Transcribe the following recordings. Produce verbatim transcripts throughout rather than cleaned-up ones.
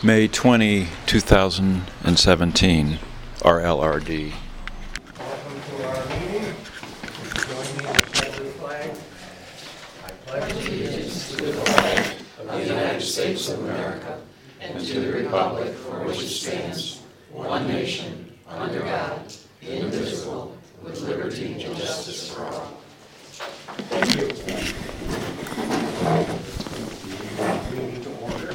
May twentieth, two thousand seventeen, R L R D. Welcome to our meeting. Join me in the pledge of the flag. I pledge allegiance to the flag of the United States of America and to the republic for which it stands, one nation, under God, indivisible, with liberty and justice for all. Thank you. Meeting to order.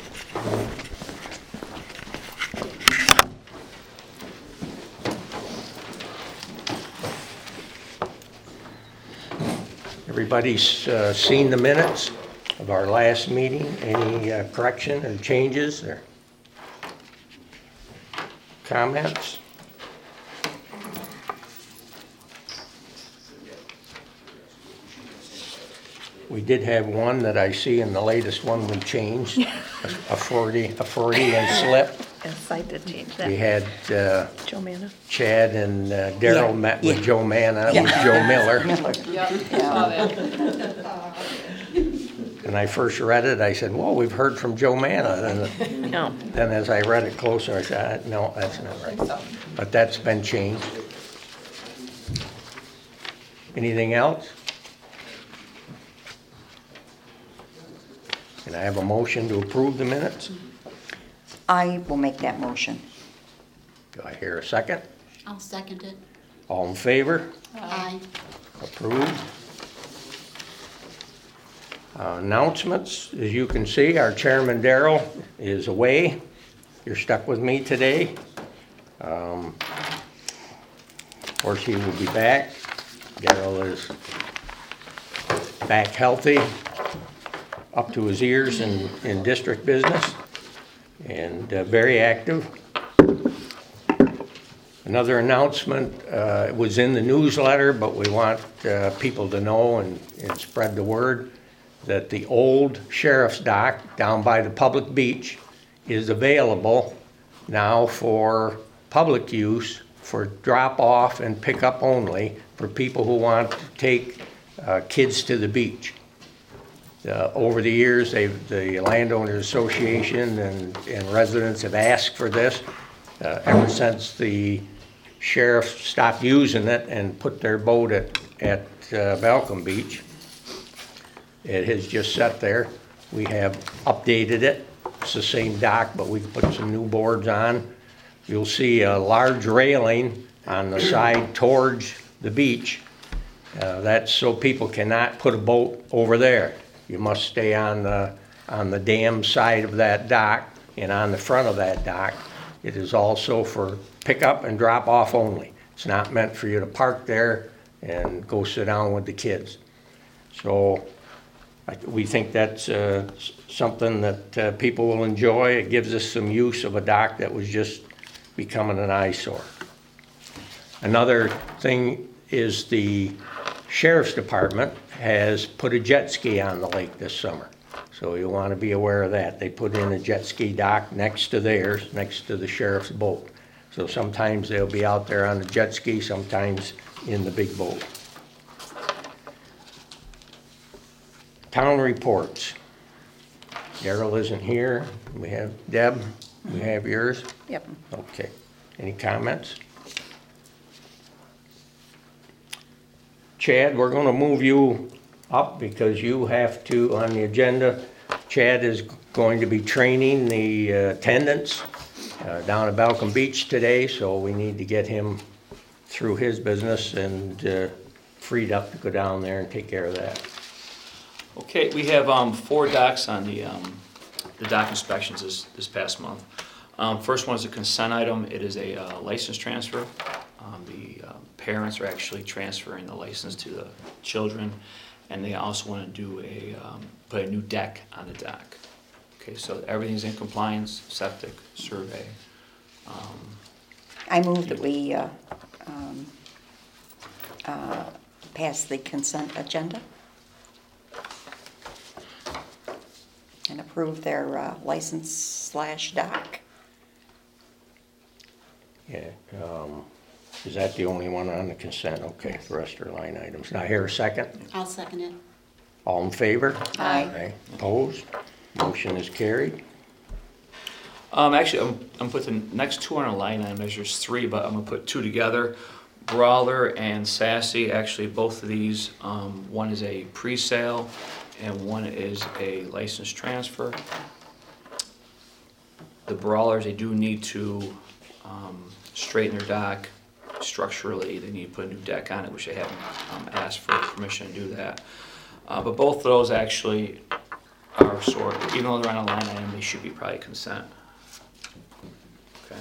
Everybody's uh, seen the minutes of our last meeting. Any uh, correction or changes or comments? We did have one that I see in the latest one we changed, a a forty, a Freudian slip. Yes, I did change that. We had uh, Joe Manna. Chad and uh, Daryl Yeah, met with yeah. Joe Manna. It was Joe Miller. Yeah, saw that. And I first read it, I said, whoa, we've heard from Joe Manna. And No. then as I read it closer, I said, no, that's not right. But that's been changed. Anything else? Can I have a motion to approve the minutes? I will make that motion. Do I hear a second? I'll second it. All in favor? Aye. Approved. Uh, Announcements, as you can see, our chairman Daryl is away. You're stuck with me today. Um, Of course, he will be back. Daryl is back healthy, up to his ears in, in district business, and uh, very active. Another announcement, uh, it was in the newsletter, but we want uh, people to know and, and spread the word that the old sheriff's dock down by the public beach is available now for public use, for drop-off and pick-up only, for people who want to take uh, kids to the beach. Uh, over the years, they've, the Landowners Association and, and residents have asked for this uh, ever since the sheriff stopped using it and put their boat at, at uh, Balcom Beach. It has just sat there. We have updated it. It's the same dock, but we've put some new boards on. You'll see a large railing on the side towards the beach. Uh, that's so people cannot put a boat over there. You must stay on the, on the dam side of that dock and on the front of that dock. It is also for pickup and drop off only. It's not meant for you to park there and go sit down with the kids. So I- we think that's uh, s- something that uh, people will enjoy. It gives us some use of a dock that was just becoming an eyesore. Another thing is the Sheriff's Department has put a jet ski on the lake this summer. So you want to be aware of that. They put in a jet ski dock next to theirs, next to the sheriff's boat. So sometimes they'll be out there on the jet ski, sometimes in the big boat. Town reports. Daryl isn't here. We have Deb. We have yours. Yep. Okay. Any comments? Chad, we're going to move you up because you have to, on the agenda, Chad is going to be training the uh, attendants uh, down at Balcom Beach today, so we need to get him through his business and uh, freed up to go down there and take care of that. Okay, we have um, four docks on the, um, the dock inspections this, this past month. Um, First one is a consent item. It is a uh, license transfer. Um, The uh, parents are actually transferring the license to the children, and they also want to do a, um, put a new deck on the dock. Okay, so everything's in compliance, septic, survey. Um, I move that we uh, um, uh, pass the consent agenda and approve their uh, license slash dock. Yeah, um, is that the only one on the consent? Okay, the rest are line items. Now, here a second. I'll second it. All in favor? Aye. Opposed? Motion is carried. Um, actually, I'm, I'm putting the next two on a line item, measures three, but I'm gonna put two together. Brawler and Sassy, actually both of these, um, one is a pre-sale and one is a license transfer. The Brawlers, they do need to, um, straighten their dock structurally. They need to put a new deck on it, which they haven't, um, asked for permission to do that. Uh, but both of those actually are sort, even though they're on a line item, they should be probably consent. Okay.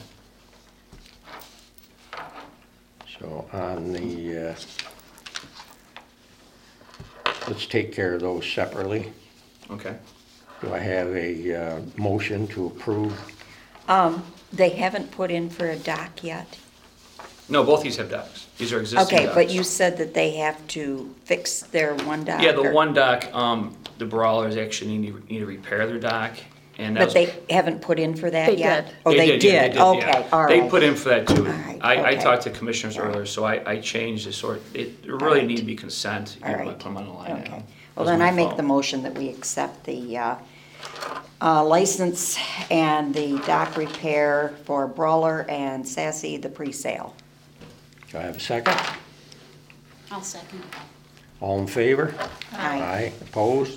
So on the, uh, let's take care of those separately. Okay. Do I have a uh, motion to approve? Um, they haven't put in for a dock yet? No, both these have docks. These are existing Okay, docks. but you said that they have to fix their one dock? Yeah, the or- one dock, um, the Brawlers actually need to, need to repair their dock, and that But was. they haven't put in for that They yet? did. Oh, they yeah, did, yeah. okay, all They right. put in for that too. right, I, I okay. talked to commissioners All right. earlier, so I, I changed the sort, it All really right. need to be consent, All even though I right. put them on the line Okay. item. Well, Was then my I make fault. the motion that we accept the uh, uh, license and the dock repair for Brawler and Sassy, the pre-sale. Do I have a second? I'll second. All in favor? Aye. Opposed?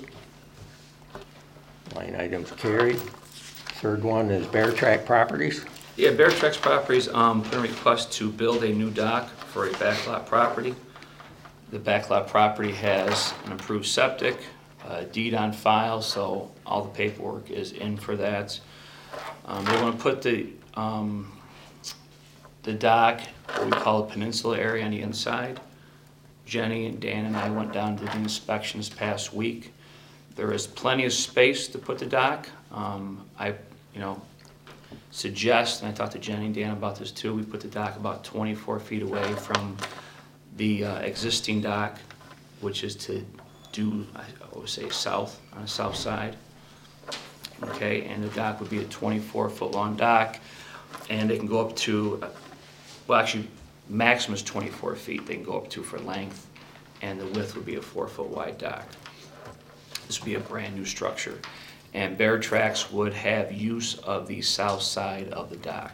Line items carried. Third one is Bear Track Properties. Yeah, Bear Tracks Properties, um, put a request to build a new dock for a backlot property. The backlot property has an approved septic, a deed on file, so all the paperwork is in for that. Um, they wanna put the, um, the dock, what we call a peninsula area on the inside. Jenny and Dan and I went down to the inspection this past week. There is plenty of space to put the dock. Um, I, you know, suggest, and I talked to Jenny and Dan about this too, we put the dock about twenty-four feet away from the uh, existing dock, which is to due, I would say south, on the south side. Okay, and the dock would be a twenty-four foot long dock, and they can go up to, uh, well, actually, maximum is twenty-four feet they can go up to for length, and the width would be a four foot wide dock. This would be a brand new structure, and Bear Tracks would have use of the south side of the dock.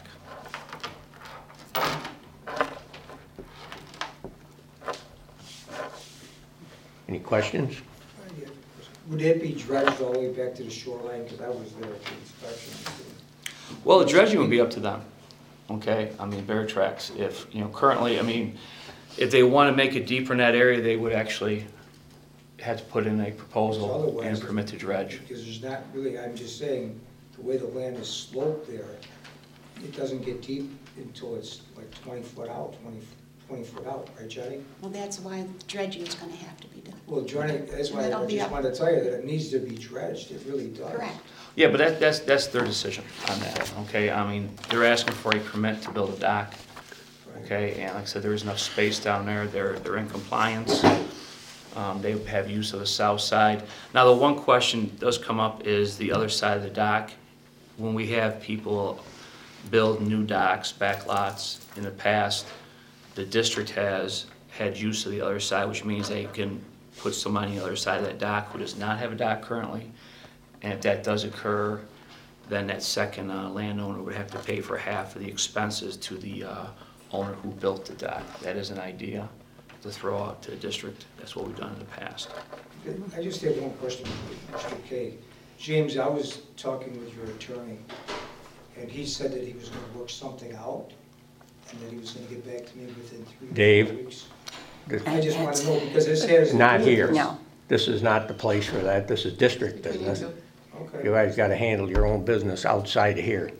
Any questions? Would that be dredged all the way back to the shoreline? Because I was there at the inspection. Well, the dredging would be up to them, okay? I mean, Bear Tracks, if, you know, currently, I mean, if they want to make it deeper in that area, they would actually have to put in a proposal and a Otherwise- permit to dredge. Because there's not really, I'm just saying, the way the land is sloped there, it doesn't get deep until it's like twenty foot out, twenty, twenty foot out, right, Jenny? Well, that's why dredging is gonna have to be done. Well, Johnny, that's why That'll I be just up- wanted to tell you that it needs to be dredged, it really does. Correct. Yeah, but that, that's, that's their decision on that, okay? I mean, they're asking for a permit to build a dock, Right. okay? And like I said, there is enough space down there, they're, they're in compliance. Um, they have use of the south side. Now, the one question does come up is the other side of the dock. When we have people build new docks, back lots in the past, the district has had use of the other side, which means they can put someone on the other side of that dock who does not have a dock currently. And if that does occur, then that second uh, landowner would have to pay for half of the expenses to the uh, owner who built the dock. That is an idea to throw out to the district. That's what we've done in the past. I just have one question for Mister Kay. James, I was talking with your attorney, and he said that he was gonna work something out, and that he was gonna get back to me within three to Dave? four weeks. This- I just wanna know, because this has. Not here. No. This is not the place for that. This is district business. You Okay, guys gotta handle your own business outside of here.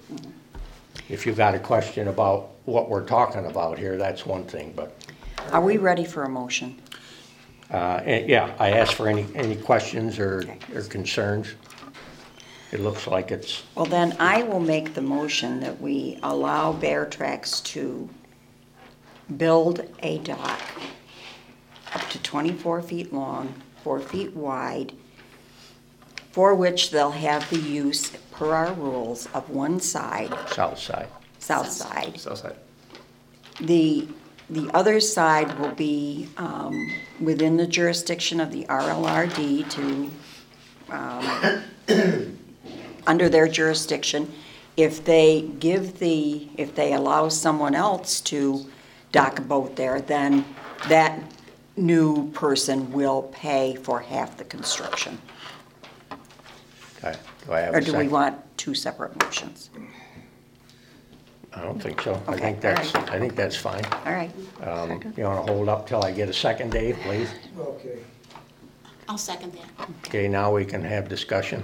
If you've got a question about what we're talking about here, that's one thing, but, Are we ready for a motion? uh, and yeah, I asked for any, any questions or, Okay. or concerns. It looks like it's, Well, then I will make the motion that we allow Bear Tracks to build a dock up to twenty-four feet long, four feet wide, for which they'll have the use, per our rules, of one side, south side. south side. South side. The, the other side will be um, within the jurisdiction of the R L R D to, um, under their jurisdiction, if they give the, if they allow someone else to dock a boat there, then that new person will pay for half the construction. Okay, do I have Or a do we second? want two separate motions? I don't think so. I Okay, think that's, all right. I think that's fine. All right. Um, You want to hold up till I get a second, Dave, please? Okay. I'll second that. Okay, now we can have discussion.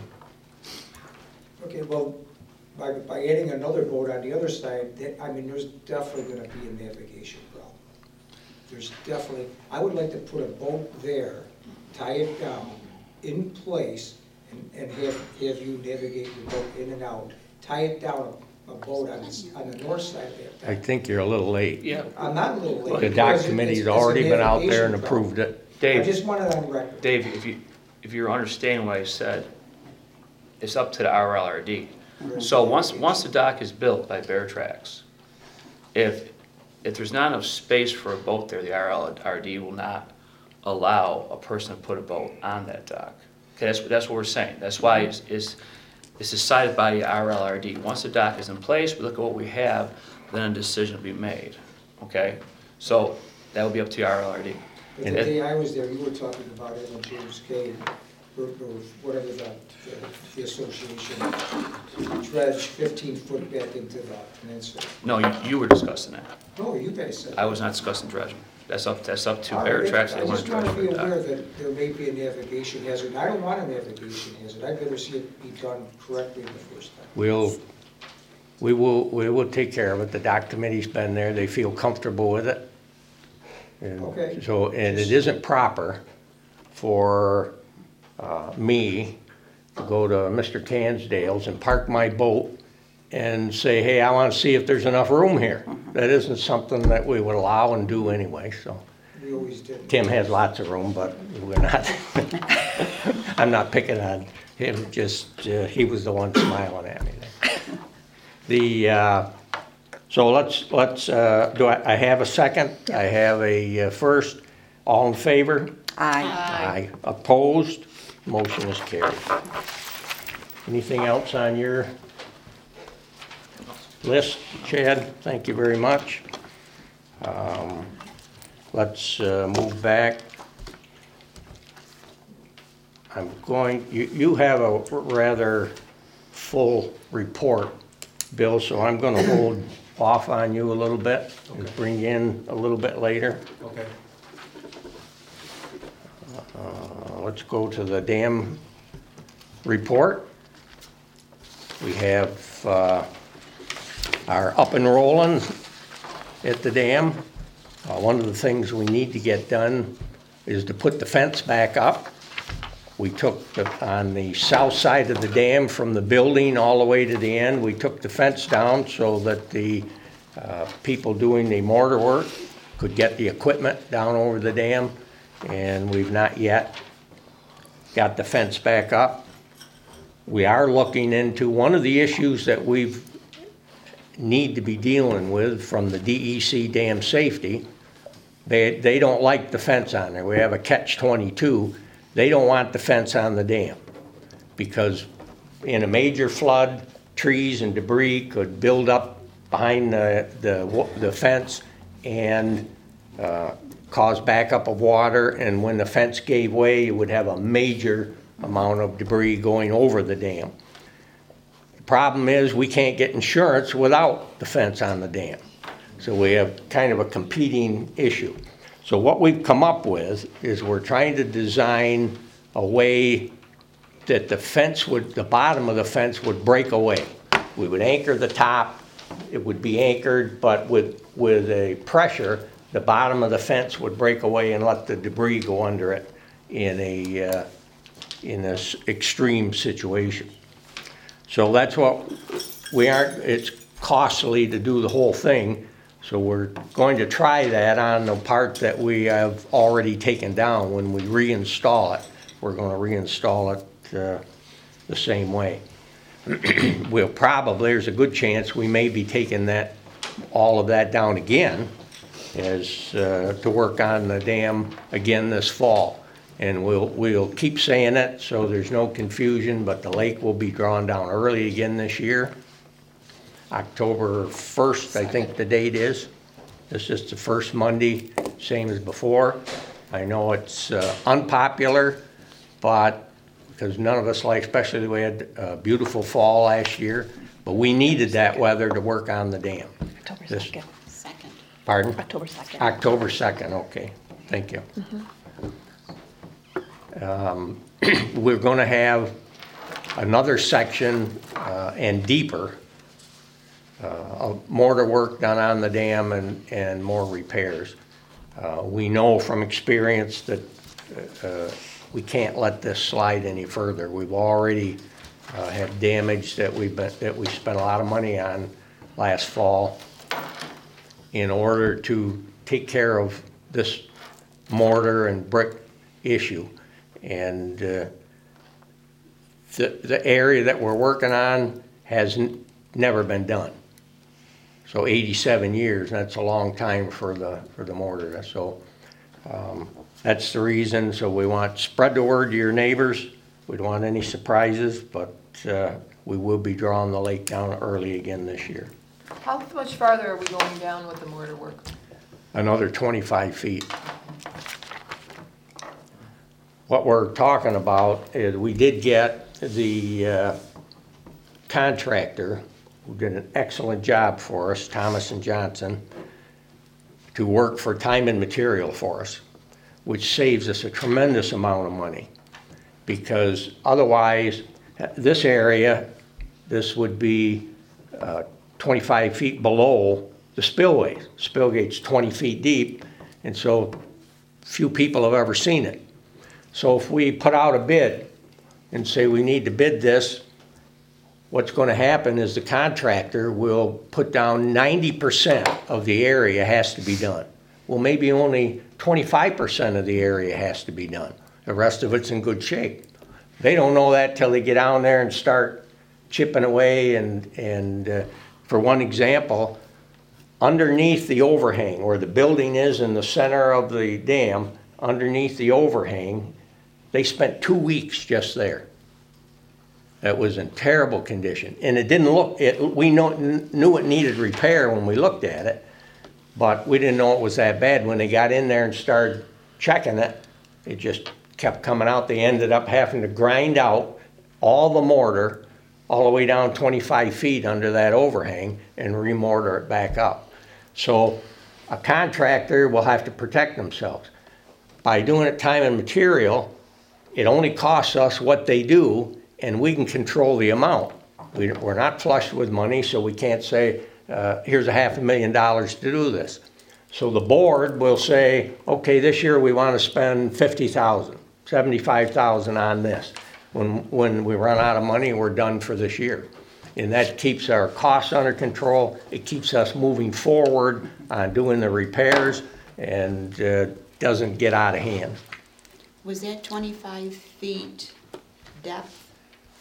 Okay, well, by, by adding another boat on the other side, that, I mean, there's definitely gonna be a navigation problem. There's definitely, I would like to put a boat there, tie it down, in place, and, and have, have you navigate your boat in and out. Tie it down, a, a boat on, the- on the north side of that. I think you're a little late. Yeah, I'm not a little late. The dock because it- committee's it's- it's a already been out there and navigation problem. approved it. I Dave, just want it on record. Dave, if you, if you're understanding what I said, it's up to the R L R D. So once, once the dock is built by Bear Tracks, if, if there's not enough space for a boat there, the R L R D will not allow a person to put a boat on that dock. Okay, that's, that's what we're saying. That's why it's, it's, it's decided by the R L R D. Once the dock is in place, we look at what we have, then a decision will be made, okay? So that will be up to the R L R D. But the day I was there, you were talking about it in James Cave, or, or whatever the, the- the association, dredge fifteen foot back into the peninsula. No, you, you were discussing that. No, you guys said. I was not discussing dredging. That's up, that's up to All Bear right, Tracks. They I want just to want dredge to for be the aware dock. that there may be a navigation hazard. I don't want a navigation hazard. I'd rather see it be done correctly the first time. We'll, we will, we will take care of it. The dock committee's been there. They feel comfortable with it. And Okay. So, and it isn't proper for uh, me to go to Mister Tansdale's and park my boat and say, hey, I want to see if there's enough room here. That isn't something that we would allow and do anyway, so. We always did. Tim has lots of room, but we're not, I'm not picking on him, just, uh, he was the one smiling at me there. The, uh, so let's, let's, uh, do I, I have a second? I have a uh, first. All in favor? Aye. Aye. Opposed? Motion is carried. Anything else on your list, Chad? Thank you very much. Um, Let's uh, move back. I'm going, you, you have a rather full report, Bill, so I'm gonna hold off on you a little bit and bring you in a little bit later. Okay. Uh, Let's go to the dam report. We have uh, our up and rolling at the dam. Uh, One of the things we need to get done is to put the fence back up. We took, the- on the south side of the dam from the building all the way to the end, we took the fence down so that the uh, people doing the mortar work could get the equipment down over the dam, and we've not yet got the fence back up. We are looking into, one of the issues that we've need to be dealing with from the D E C dam safety, they, they don't like the fence on there. We have a catch twenty-two. They don't want the fence on the dam because in a major flood, trees and debris could build up behind the, the, the fence and uh, cause backup of water. And when the fence gave way, you would have a major amount of debris going over the dam. Problem is, we can't get insurance without the fence on the dam. So we have kind of a competing issue. So what we've come up with is we're trying to design a way that the fence would, the bottom of the fence would break away. We would anchor the top, it would be anchored, but with, with a pressure, the bottom of the fence would break away and let the debris go under it in a, uh, in this extreme situation. So that's what, we aren't, it's costly to do the whole thing, so we're going to try that on the part that we have already taken down. When we reinstall it, we're gonna reinstall it uh, the same way. We'll probably, there's a good chance we may be taking that, all of that down again as, uh, to work on the dam again this fall. And we'll, we'll keep saying it so there's no confusion, but the lake will be drawn down early again this year. October first, I think the date is. This is the first Monday, same as before. I know it's uh, unpopular, but because none of us like, especially we had a beautiful fall last year, but we needed that weather to work on the dam. October This- second. Second. Pardon? October second. October second, okay, thank you. Um, We're gonna have another section uh, and deeper, uh, of mortar work done on the dam and, and more repairs. Uh, We know from experience that uh, we can't let this slide any further. We've already uh, had damage that we've been, that we spent a lot of money on last fall in order to take care of this mortar and brick issue. And uh, the, the area that we're working on has n- never been done. So eighty-seven years, that's a long time for the, for the mortar. So um, that's the reason. So we want, spread the word to your neighbors. We don't want any surprises, but uh, we will be drawing the lake down early again this year. How much farther are we going down with the mortar work? Another twenty-five feet. What we're talking about is we did get the uh, contractor, who did an excellent job for us, Thomas and Johnson, to work for time and material for us, which saves us a tremendous amount of money. Because otherwise, this area, this would be uh, twenty-five feet below the spillway. Spillgate's twenty feet deep, and so few people have ever seen it. So if we put out a bid and say we need to bid this, what's going to happen is the contractor will put down ninety percent of the area has to be done. Well, maybe only twenty-five percent of the area has to be done. The rest of it's in good shape. They don't know that till they get down there and start chipping away. And, and uh, for one example, underneath the overhang, where the building is in the center of the dam, underneath the overhang, they spent two weeks just there. It was in terrible condition. And it didn't look, it, we know, knew it needed repair when we looked at it, but we didn't know it was that bad. When they got in there and started checking it, it just kept coming out. They ended up having to grind out all the mortar all the way down twenty-five feet under that overhang and remortar it back up. So a contractor will have to protect themselves. By doing it time and material, it only costs us what they do, and we can control the amount. We, we're not flush with money, so we can't say, uh, here's a half a million dollars to do this. So the board will say, okay, this year we want to spend fifty thousand, seventy-five thousand on this. When, when we run out of money, we're done for this year. And that keeps our costs under control. It keeps us moving forward on doing the repairs, and uh, doesn't get out of hand. Was that twenty-five feet depth?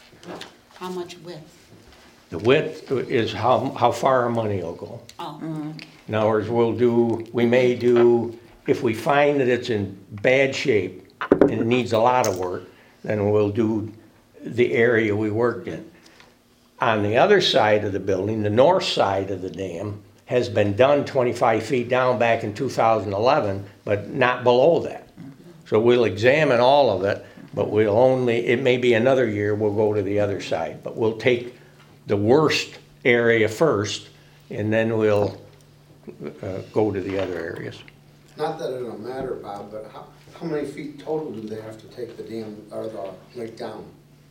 How much width? The width is how, how far our money will go. Oh, In other words, we'll do, we may do, if we find that it's in bad shape and it needs a lot of work, then we'll do the area we worked in. On the other side of the building, the north side of the dam, has been done twenty-five feet down back in two thousand eleven, but not below that. So we'll examine all of it, but we'll only, it may be another year, we'll go to the other side. But we'll take the worst area first, and then we'll uh, go to the other areas. Not that it'll matter, Bob, but how, how many feet total do they have to take the dam, or the lake down?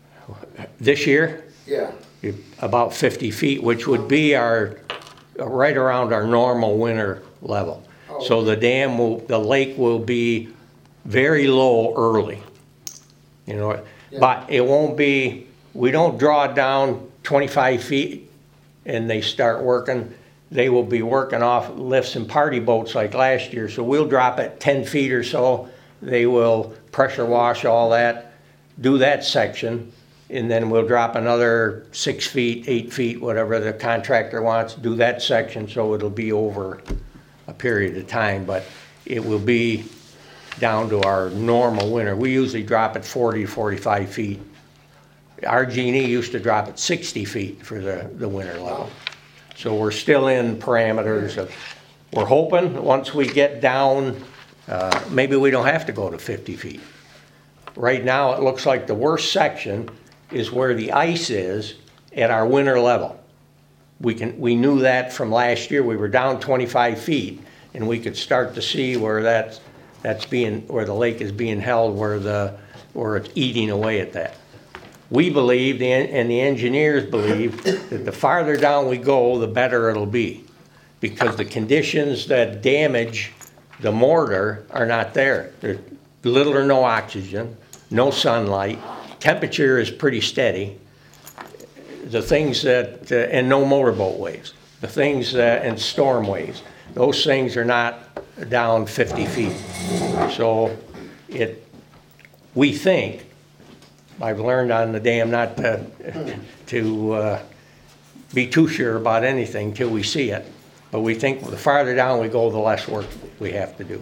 This year, Yeah, about fifty feet, which would be our, right around our normal winter level. So the dam will, the lake will be very low early, you know, but it won't be, we don't draw it down twenty-five feet and they start working. They will be working off lifts and party boats like last year, so we'll drop it ten feet or so. They will pressure wash all that, do that section, and then we'll drop another six feet, eight feet, whatever the contractor wants, do that section, so it'll be over a period of time, but it will be down to our normal winter. We usually drop it forty, forty-five feet. Our G and E used to drop it sixty feet for the, the winter level. So we're still in parameters of, we're hoping, once we get down, uh, maybe we don't have to go to fifty feet. Right now, it looks like the worst section is where the ice is at our winter level. We can, we knew that from last year. We were down twenty-five feet, and we could start to see where that's, that's being, where the lake is being held, where the, where it's eating away at that. We believe, and the engineers believe, that the farther down we go, the better it'll be, because the conditions that damage the mortar are not there. There's little or no oxygen, no sunlight, temperature is pretty steady. The things that, uh, and no motorboat waves. The things that, and storm waves, those things are not down fifty feet. So it, we think, I've learned on the dam not to, to uh, be too sure about anything till we see it. But we think the farther down we go, the less work we have to do.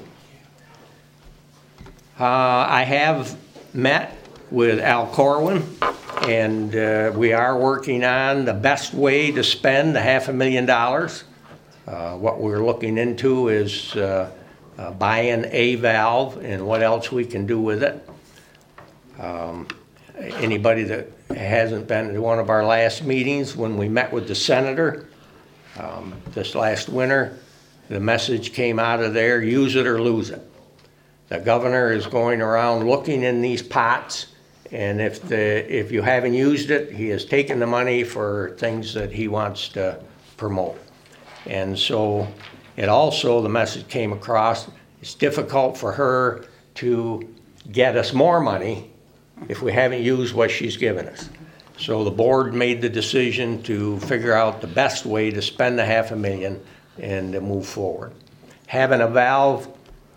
Uh, I have met with Al Corwin, and uh, we are working on the best way to spend the half a million dollars. Uh, what we're looking into is uh, uh, buying a valve and what else we can do with it. Um, anybody that hasn't been to one of our last meetings, when we met with the senator um, this last winter, the message came out of there, use it or lose it. The governor is going around looking in these pots, and if the if you haven't used it, he has taken the money for things that he wants to promote. And so it also, the message came across, it's difficult for her to get us more money if we haven't used what she's given us. So the board made the decision to figure out the best way to spend the half a million and to move forward. Having a valve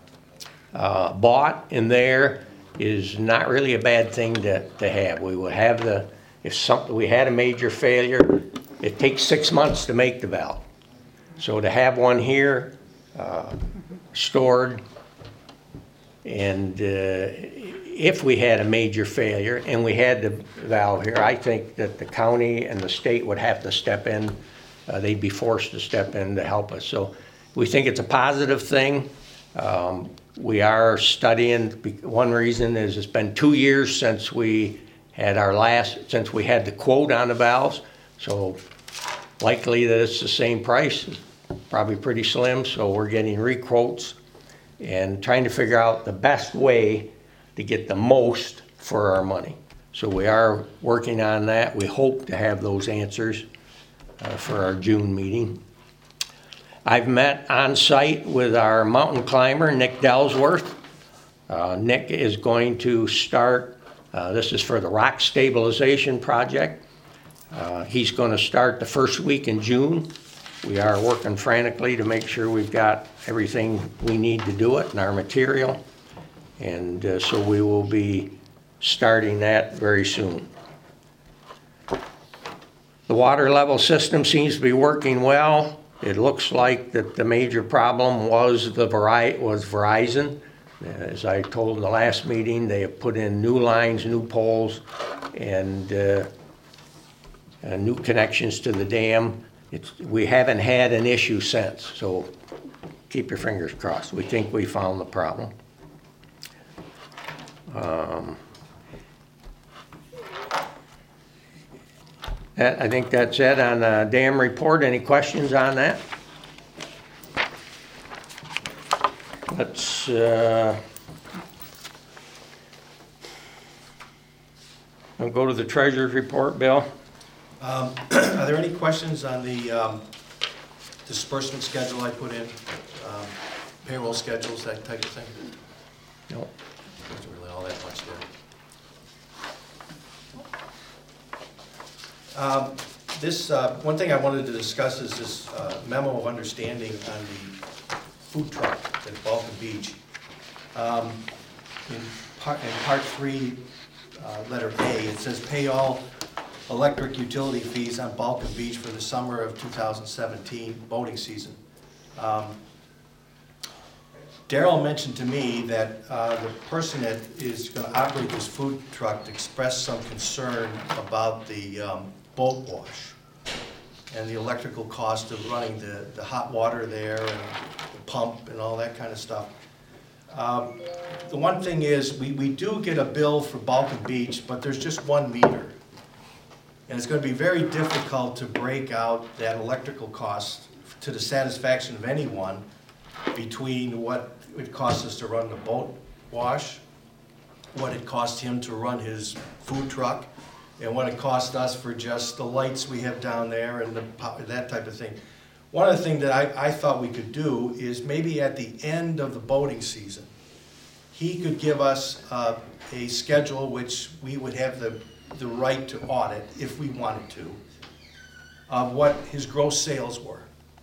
uh, bought in there is not really a bad thing to, to have. We would have the, if something, we had a major failure, it takes six months to make the valve. So to have one here uh, stored, and uh, if we had a major failure and we had the valve here, I think that the county and the state would have to step in. Uh, they'd be forced to step in to help us. So we think it's a positive thing. Um, we are studying. One reason is it's been two years since we had our last, since we had the quote on the valves. So likely that it's the same price, probably pretty slim. So we're getting re-quotes and trying to figure out the best way to get the most for our money. So we are working on that. We hope to have those answers uh, for our June meeting. I've met on site with our mountain climber, Nick Dellsworth. Uh, Nick is going to start, uh, this is for the rock stabilization project. Uh, he's going to start the first week in June. We are working frantically to make sure we've got everything we need to do it and our material. And uh, so we will be starting that very soon. The water level system seems to be working well. It looks like that the major problem was the Vari- was Verizon. As I told in the last meeting, they have put in new lines, new poles, and uh, uh, new connections to the dam. It's, we haven't had an issue since, so keep your fingers crossed. We think we found the problem. Um, that, I think that's it on the dam report. Any questions on that? Let's uh, I'll go to the treasurer's report, Bill. Um, are there any questions on the um, disbursement schedule I put in, um, payroll schedules, that type of thing? No. There's really all that much there. Um, this, uh, one thing I wanted to discuss is this uh, memo of understanding on the food truck at Balkan Beach. Um, in, part, in part three, uh, letter A, it says pay all electric utility fees on Balkan Beach for the summer of two thousand seventeen boating season. Um, Daryl mentioned to me that uh, the person that is going to operate this food truck expressed some concern about the um, boat wash. and the electrical cost of running the, the hot water there and the pump and all that kind of stuff. Um, The one thing is, we, we do get a bill for Balkan Beach, but there's just one meter. And it's gonna be very difficult to break out that electrical cost to the satisfaction of anyone between what it costs us to run the boat wash, what it cost him to run his food truck, and what it cost us for just the lights we have down there and the, po- that type of thing. One of the things that I, I thought we could do is maybe at the end of the boating season, he could give us uh, a schedule which we would have the, the right to audit, if we wanted to, of what his gross sales were,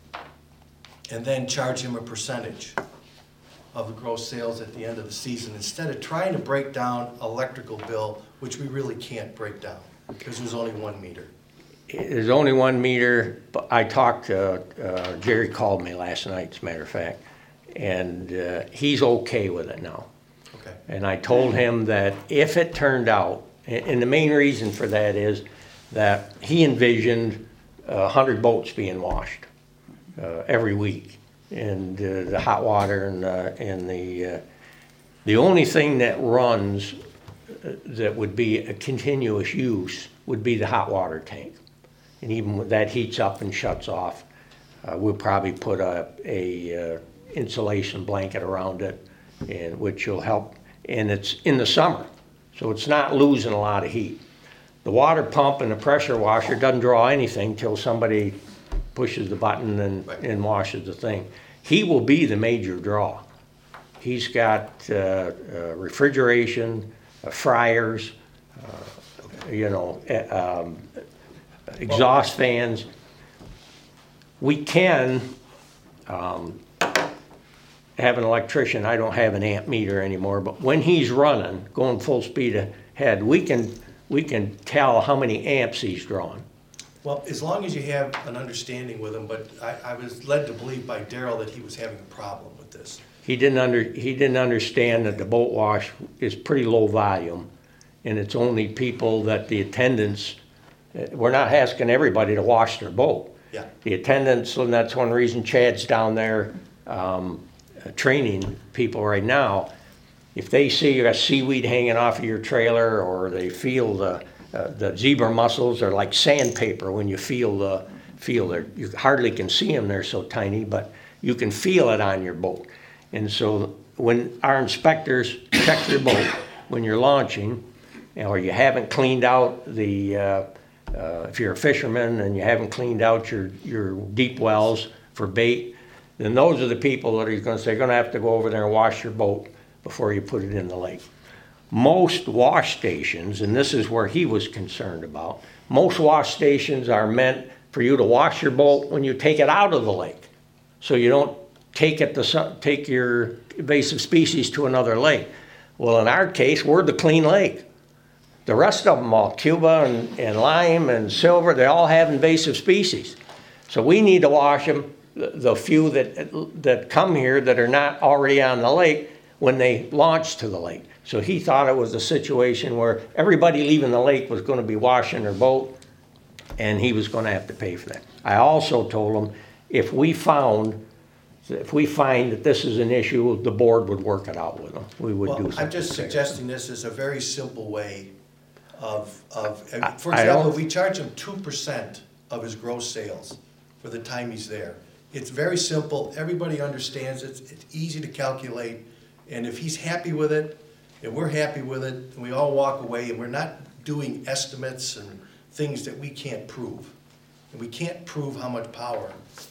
and then charge him a percentage of the gross sales at the end of the season, instead of trying to break down electrical bill, which we really can't break down, because there's only one meter. There's only one meter, but I talked to, uh, Jerry called me last night, as a matter of fact, and uh, he's okay with it now. Okay. And I told him that if it turned out, and and the main reason for that is that he envisioned a hundred boats being washed uh, every week, and uh, the hot water and, uh, and the, uh, the only thing that runs uh, that would be a continuous use would be the hot water tank. And even when that heats up and shuts off, uh, we'll probably put a, a uh, insulation blanket around it, and which will help. And it's in the summer, so it's not losing a lot of heat. The water pump and the pressure washer doesn't draw anything till somebody pushes the button and, Right. and washes the thing. He will be the major draw. He's got uh, uh, refrigeration, uh, fryers, uh, you know, uh, um, exhaust fans. We can um, have an electrician. I don't have an amp meter anymore, but when he's running, going full speed ahead, we can we can tell how many amps he's drawing. Well, as long as you have an understanding with him, but I, I was led to believe by Daryl that he was having a problem with this. He didn't under he didn't understand that the boat wash is pretty low volume, and it's only people that the attendants. We're not asking everybody to wash their boat. Yeah. The attendants, and that's one reason Chad's down there um, uh, training people right now. If they see a seaweed hanging off of your trailer, or they feel the uh, the zebra mussels are like sandpaper when you feel the feel there. You hardly can see them; they're so tiny, but you can feel it on your boat. And so when our inspectors check your boat when you're launching, or you haven't cleaned out the uh, Uh, if you're a fisherman and you haven't cleaned out your, your deep wells for bait, then those are the people that are going to say, you're going to have to go over there and wash your boat before you put it in the lake. Most wash stations, and this is where he was concerned about, most wash stations are meant for you to wash your boat when you take it out of the lake. So you don't take it to some, take your invasive species to another lake. Well, in our case, we're the clean lake. The rest of them all, Cuba and, and lime and silver, they all have invasive species. So we need to wash them, the, the few that, that come here that are not already on the lake, when they launch to the lake. So he thought it was a situation where everybody leaving the lake was going to be washing their boat, and he was going to have to pay for that. I also told him if we found, if we find that this is an issue, the board would work it out with them. We would Well, do something. I'm just there. suggesting this is a very simple way of, of, I- for I example, don't- we charge him two percent of his gross sales for the time he's there. It's very simple, everybody understands it, it's easy to calculate, and if he's happy with it, and we're happy with it, and we all walk away, and we're not doing estimates and things that we can't prove. And we can't prove how much power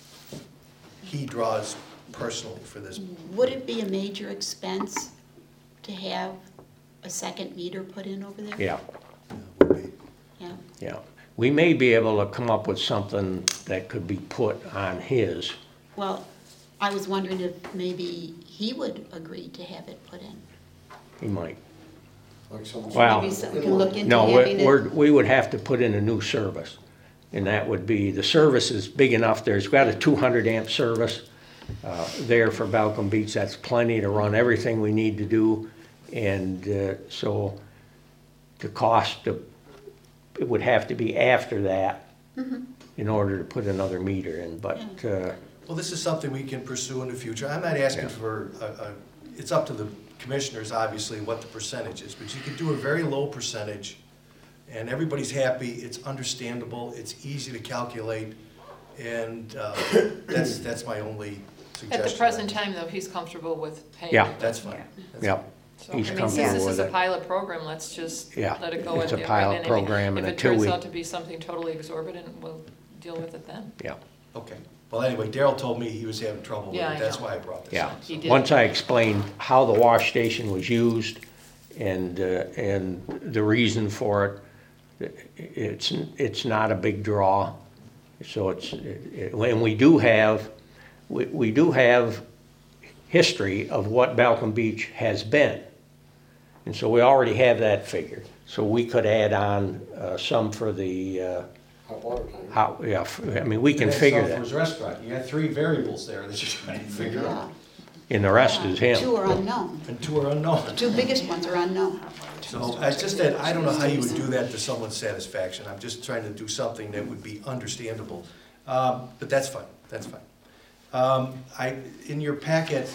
he draws personally for this. Would it be a major expense to have a second meter put in over there? Yeah. Yeah. Yeah, we may be able to come up with something that could be put on his. Well, I was wondering if maybe he would agree to have it put in. He might. Like some- Well, Maybe so- we can look into No, having we- it. we're, we would have to put in a new service. And that would be, the service is big enough, there's got a two hundred amp service uh, there for Balcom Beach. That's plenty to run everything we need to do. And uh, so the cost of, it would have to be after that in order to put another meter in, but, uh, Well, this is something we can pursue in the future. I'm not asking Yeah. for, a, a, it's up to the commissioners, obviously, what the percentage is, but you could do a very low percentage, and everybody's happy, it's understandable, it's easy to calculate, and uh, that's, that's my only suggestion. At the present time, though, he's comfortable with paying. Yeah. That's fine. That's yeah. So, I He's mean, comfortable since this with is a it. pilot program, let's just Yeah, let it go. it's a and- pilot and if- program, and until If it we- turns out to be something totally exorbitant, we'll deal with it then. Yeah, Okay. Well, anyway, Daryl told me he was having trouble with Yeah, it, I that's know. why I brought this yeah. up. He did. Once I explained how the wash station was used and, uh, and the reason for it, it's, it's not a big draw. So it's, it- and we do have, we, we do have history of what Balcom Beach has been. And so we already have that figure. So we could add on uh, some for the, uh, Hot water tank. how, yeah, f- I mean, we can That's figure South that. Woods Restaurant, you got three variables there that you're trying to figure Yeah. out, And the rest is him. Two are unknown. and two are unknown. Two biggest ones are unknown. So I just that, I don't know how you would do that to someone's satisfaction. I'm just trying to do something that would be understandable. Um, But that's fine, that's fine. Um, I, in your packet,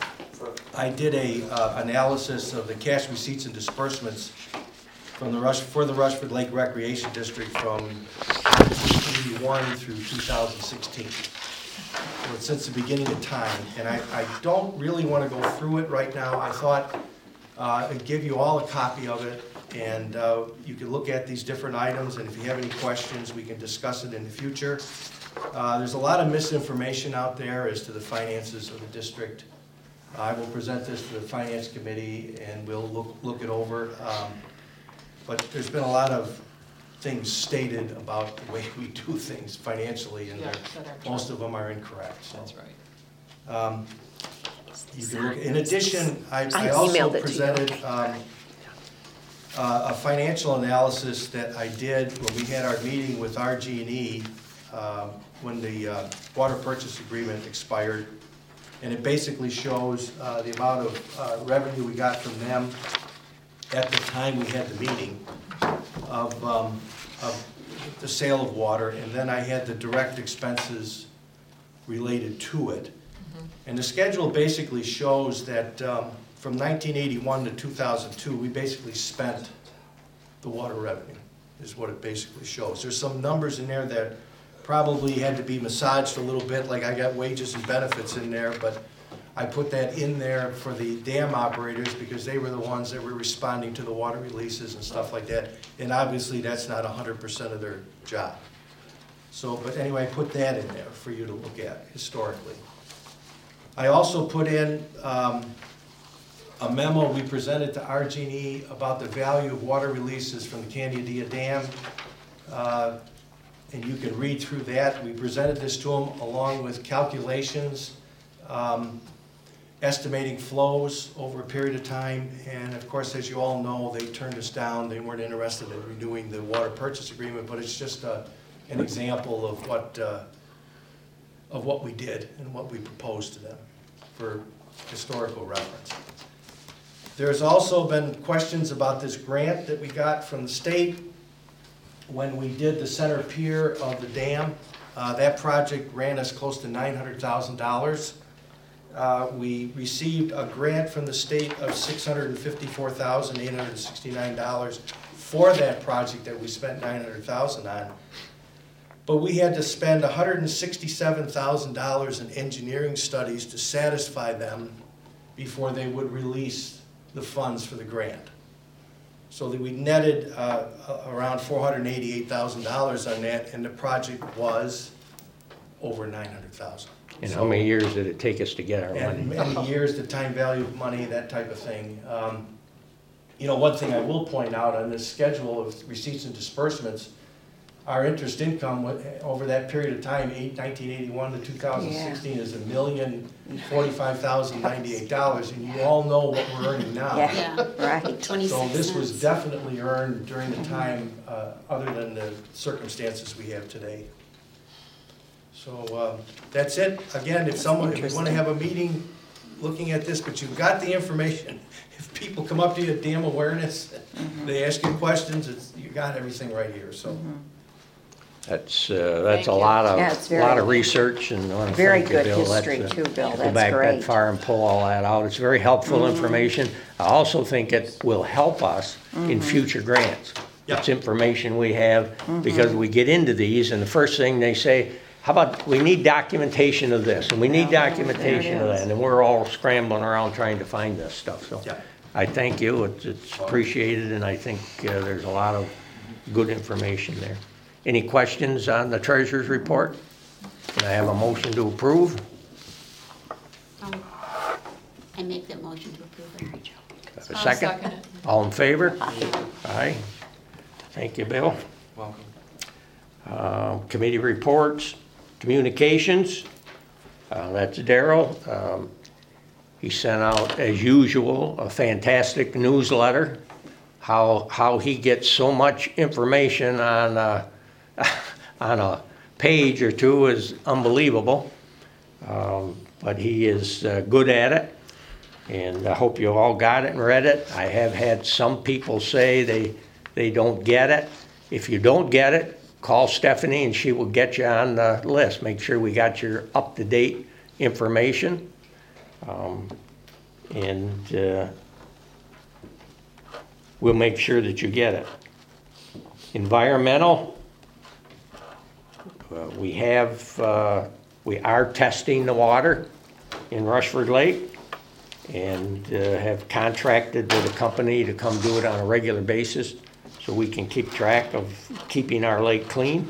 I did a uh, analysis of the cash receipts and disbursements from the Rush, for the Rushford Lake Recreation District from nineteen eighty-one through two thousand sixteen. So it's since the beginning of time, and I, I don't really want to go through it right now. I thought uh, I'd give you all a copy of it, and uh, you can look at these different items, and if you have any questions, we can discuss it in the future. Uh, There's a lot of misinformation out there as to the finances of the district. I will present this to the Finance Committee, and we'll look, look it over. Um, But there's been a lot of things stated about the way we do things financially, and Yeah, they're- that are most of them are incorrect, so. That's right. Um, You can look, in addition, I, I I also emailed it to you. presented, um, uh, a financial analysis that I did when we had our meeting with R G and E, um, when the, uh, water purchase agreement expired. And it basically shows, uh, the amount of, uh, revenue we got from them at the time we had the meeting of, um, of the sale of water, and then I had the direct expenses related to it. And the schedule basically shows that um, from nineteen eighty-one to two thousand two, we basically spent the water revenue, is what it basically shows. There's some numbers in there that probably had to be massaged a little bit, like I got wages and benefits in there, but I put that in there for the dam operators because they were the ones that were responding to the water releases and stuff like that. And obviously, that's not one hundred percent of their job. So, but anyway, I put that in there for you to look at historically. I also put in um, a memo we presented to R G and E about the value of water releases from the Candidaia Dam. Uh, and you can read through that. We presented this to them along with calculations, um, estimating flows over a period of time. And of course, as you all know, they turned us down. They weren't interested in renewing the water purchase agreement, but it's just a, an example of what, uh, of what we did and what we proposed to them for historical reference. There's also been questions about this grant that we got from the state when we did the center pier of the dam. Uh, that project ran us close to nine hundred thousand dollars. Uh, we received a grant from the state of six hundred fifty-four thousand eight hundred sixty-nine dollars for that project that we spent nine hundred thousand dollars on. But we had to spend one hundred sixty-seven thousand dollars in engineering studies to satisfy them before they would release the funds for the grant. So that we netted uh, around four hundred eighty-eight thousand dollars on that, and the project was over nine hundred thousand dollars. And how many years did it take us to get our And money? many years, the time value of money, that type of thing. Um, You know, one thing I will point out on this schedule of receipts and disbursements, our interest income wa- over that period of time, eight- nineteen eighty-one to two thousand sixteen, is a million forty-five thousand ninety-eight dollars, and you all know what we're earning now. Yeah, Yeah, right. twenty-six So this was cents. definitely earned during the time, uh, other than the circumstances we have today. So uh, that's it. Again, if someone, if you want to have a meeting looking at this, but you've got the information. If people come up to you at dam awareness, they ask you questions, it's, you got everything right here, so. That's, uh, that's a Thank you. lot Yeah, of, it's very- lot of research, and I want to Very thank you, good Bill. That's, history uh, too, Bill. Go That's back that great. far and pull all that out. It's very helpful Mm-hmm. information. I also think it will help us in future grants. Yeah. It's information we have, Mm-hmm. because we get into these, and the first thing they say, how about, we need documentation of this, and we need Yeah, documentation there of it that, is. and we're all scrambling around trying to find this stuff, so. Yeah. I thank you, it's, it's appreciated, and I think uh, there's a lot of good information there. Any questions on the treasurer's report? Can I have a motion to approve? Um, I make that motion to approve it, Mary Jo. Have a I'll second? second it. All in favor? Aye. Thank you, Bill. Welcome. Uh, Committee reports, communications, uh, that's Daryl. Um, He sent out, as usual, a fantastic newsletter. How, how he gets so much information on, uh, on a page or two is unbelievable. Um, But he is uh, good at it, and I hope you all got it and read it. I have had some people say they, they don't get it. If you don't get it, call Stephanie and she will get you on the list. Make sure we got your up-to-date information. Um, And uh, we'll make sure that you get it. Environmental, uh, we have, uh, we are testing the water in Rushford Lake, and uh, have contracted with a company to come do it on a regular basis so we can keep track of keeping our lake clean.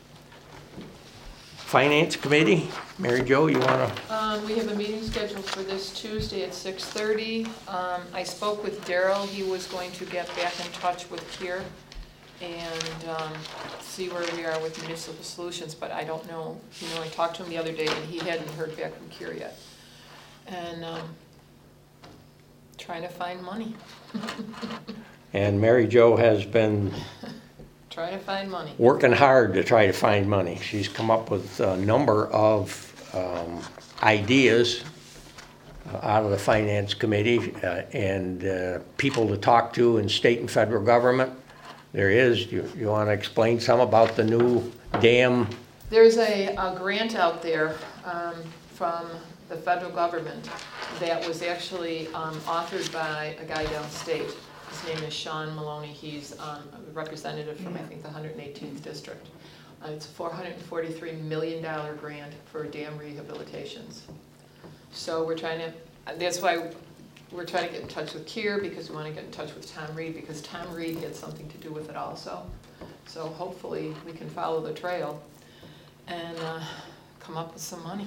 Finance Committee, Mary Jo, you want to? Um, we have a meeting scheduled for this Tuesday at six thirty. Um, I spoke with Daryl, he was going to get back in touch with Kier and, um, see where we are with Municipal Solutions, but I don't know, you know, I talked to him the other day and he hadn't heard back from Kier yet. And, um, trying to find money, And Mary Jo has been trying to find money. working hard to try to find money. She's come up with a number of um, ideas uh, out of the Finance Committee uh, and uh, people to talk to in state and federal government. There is, you, you want to explain some about the new dam? There's a, a grant out there um, from the federal government that was actually um, authored by a guy downstate. His name is Sean Maloney. He's um, a representative from, I think, the one hundred eighteenth district. Uh, It's a four hundred forty-three million dollar grant for dam rehabilitations. So we're trying to, that's why we're trying to get in touch with Kier, because we want to get in touch with Tom Reed, because Tom Reed had something to do with it also. So hopefully we can follow the trail and uh, come up with some money.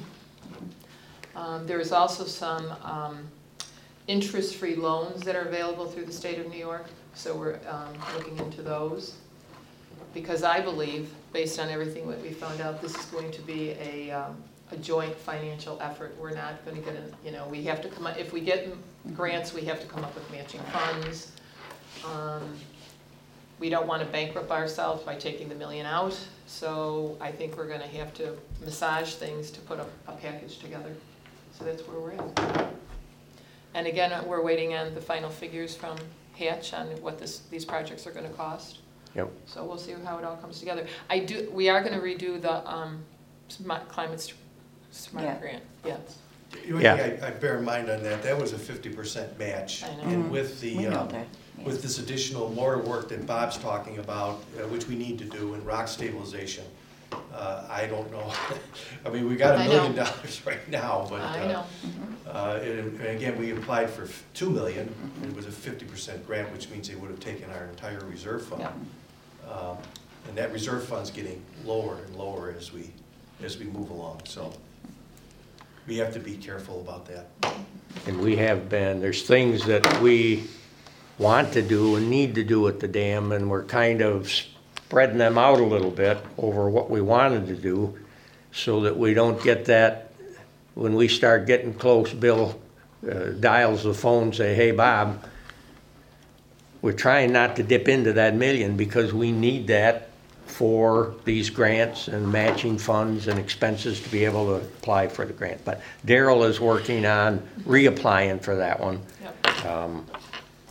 Um, There is also some um, interest-free loans that are available through the state of New York, so we're um, looking into those. Because I believe, based on everything that we found out, this is going to be a, um, a joint financial effort. We're not going to get, in, you know, we have to come up, if we get grants, we have to come up with matching funds. Um, We don't want to bankrupt ourselves by taking the million out, so I think we're going to have to massage things to put a, a package together. So that's where we're at. And again, we're waiting on the final figures from Hatch on what this, these projects are going to cost. Yep. So we'll see how it all comes together. I do, we are going to redo the um, smart, climate st- smart Yeah. grant, yes. The only Yeah. thing I, I bear in mind on that, that was a fifty percent match. I know. And with the, We know um, that, yeah. with this additional mortar work that Bob's talking about, uh, which we need to do, and rock stabilization, uh, I don't know. I mean, we got a I million know. dollars right now, but. I uh, know. Uh, and and again, we applied for f- two million, and it was a fifty percent grant, which means they would have taken our entire reserve fund. Yeah. Um, And that reserve fund's getting lower and lower as we, as we move along, so we have to be careful about that. And we have been, there's things that we want to do and need to do at the dam, and we're kind of spreading them out a little bit over what we wanted to do, so that we don't get that, when we start getting close, Bill uh, dials the phone and say, hey, Bob, we're trying not to dip into that million because we need that for these grants and matching funds and expenses to be able to apply for the grant. But Daryl is working on reapplying for that one. Yep. Um,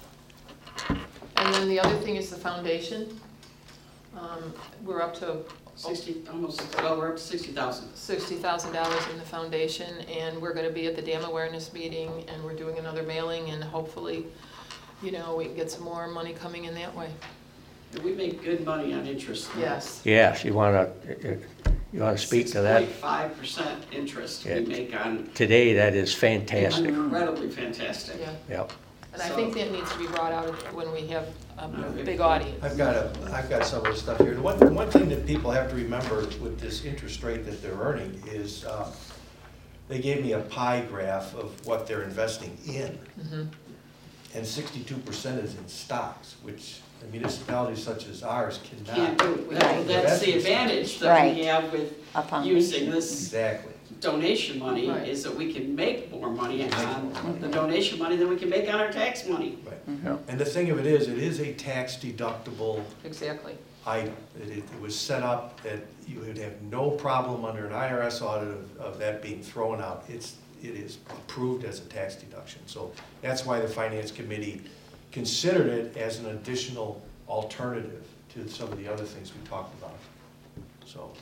And then the other thing is the foundation. Um, We're up to Sixty, almost, well, we're up to sixty thousand. sixty thousand dollars in the foundation, and we're gonna be at the dam awareness meeting, and we're doing another mailing, and hopefully, you know, we can get some more money coming in that way. We make good money on interest. Yes. Yes, you wanna, you wanna speak to that? six point five percent interest we Yeah. make on, Today, that is fantastic. incredibly fantastic. Yeah, Yep. and I think that needs to be brought out when we have a Okay. big audience. I've got a, I've got some of the stuff here. The one, the one thing that people have to remember with this interest rate that they're earning is, uh, they gave me a pie graph of what they're investing in. Mhm. And sixty-two percent is in stocks, which municipalities such as ours Can't cannot. do, well, that's the advantage that we Right. have with A foundation. using this Exactly. donation money, Right. is that we can make more money Make on more money. the donation money than we can make on our tax money. Right. Yeah. And the thing of it is, it is a tax deductible Exactly. item. It, it was set up that you would have no problem under an I R S audit of, of that being thrown out. It's, it is approved as a tax deduction. So that's why the finance committee considered it as an additional alternative to some of the other things we talked about. So,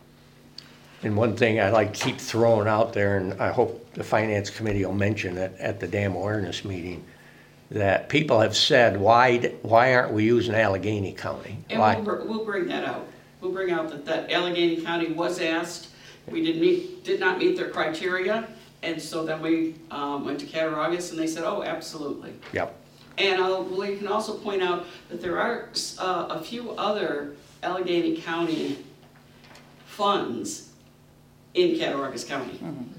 And one thing I like to keep throwing out there, and I hope the finance committee will mention it at the dam awareness meeting, that people have said, why, d- why aren't we using Allegheny County? And Why? we'll, br- we'll bring that out. We'll bring out that, that Allegheny County was asked, we did meet, did not meet their criteria, and so then we, um, went to Cattaraugus and they said, oh, absolutely. Yep, And I'll, we can also point out that there are, uh, a few other Allegheny County funds in Cattaraugus County.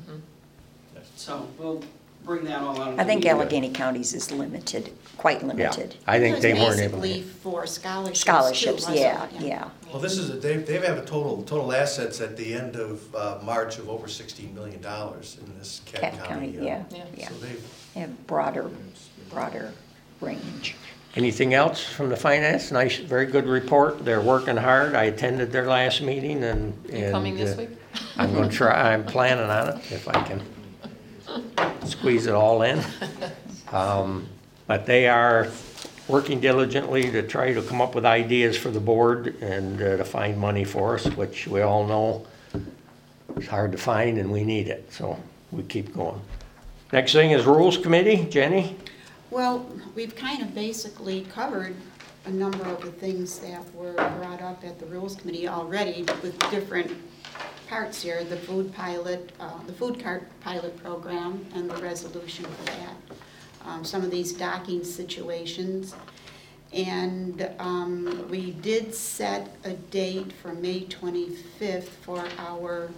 So we'll bring that all out. I think Allegheny County's is limited, quite yeah. limited. I think they weren't able Basically to. for scholarships too, Scholarships, wasn't yeah, it? yeah. well, this is, a- they, they have a total, total assets at the end of, uh, March of over sixteen million dollars in this Cat Cat County. County, uh, yeah, Yeah. yeah. So they, They have broader, broader range. Anything else from the finance? Nice, very good report. They're working hard. I attended their last meeting and. You coming this and, uh, week? I'm gonna try, I'm planning on it, if I can squeeze it all in. Um, But they are working diligently to try to come up with ideas for the board and uh, to find money for us, which we all know is hard to find and we need it, so we keep going. Next thing is Rules Committee. Jenny? Well, we've kind of basically covered a number of the things that were brought up at the Rules Committee already with different parts here, the food pilot, uh, the food cart pilot program and the resolution for that. Um, some of these docking situations. And um, we did set a date for May twenty-fifth for our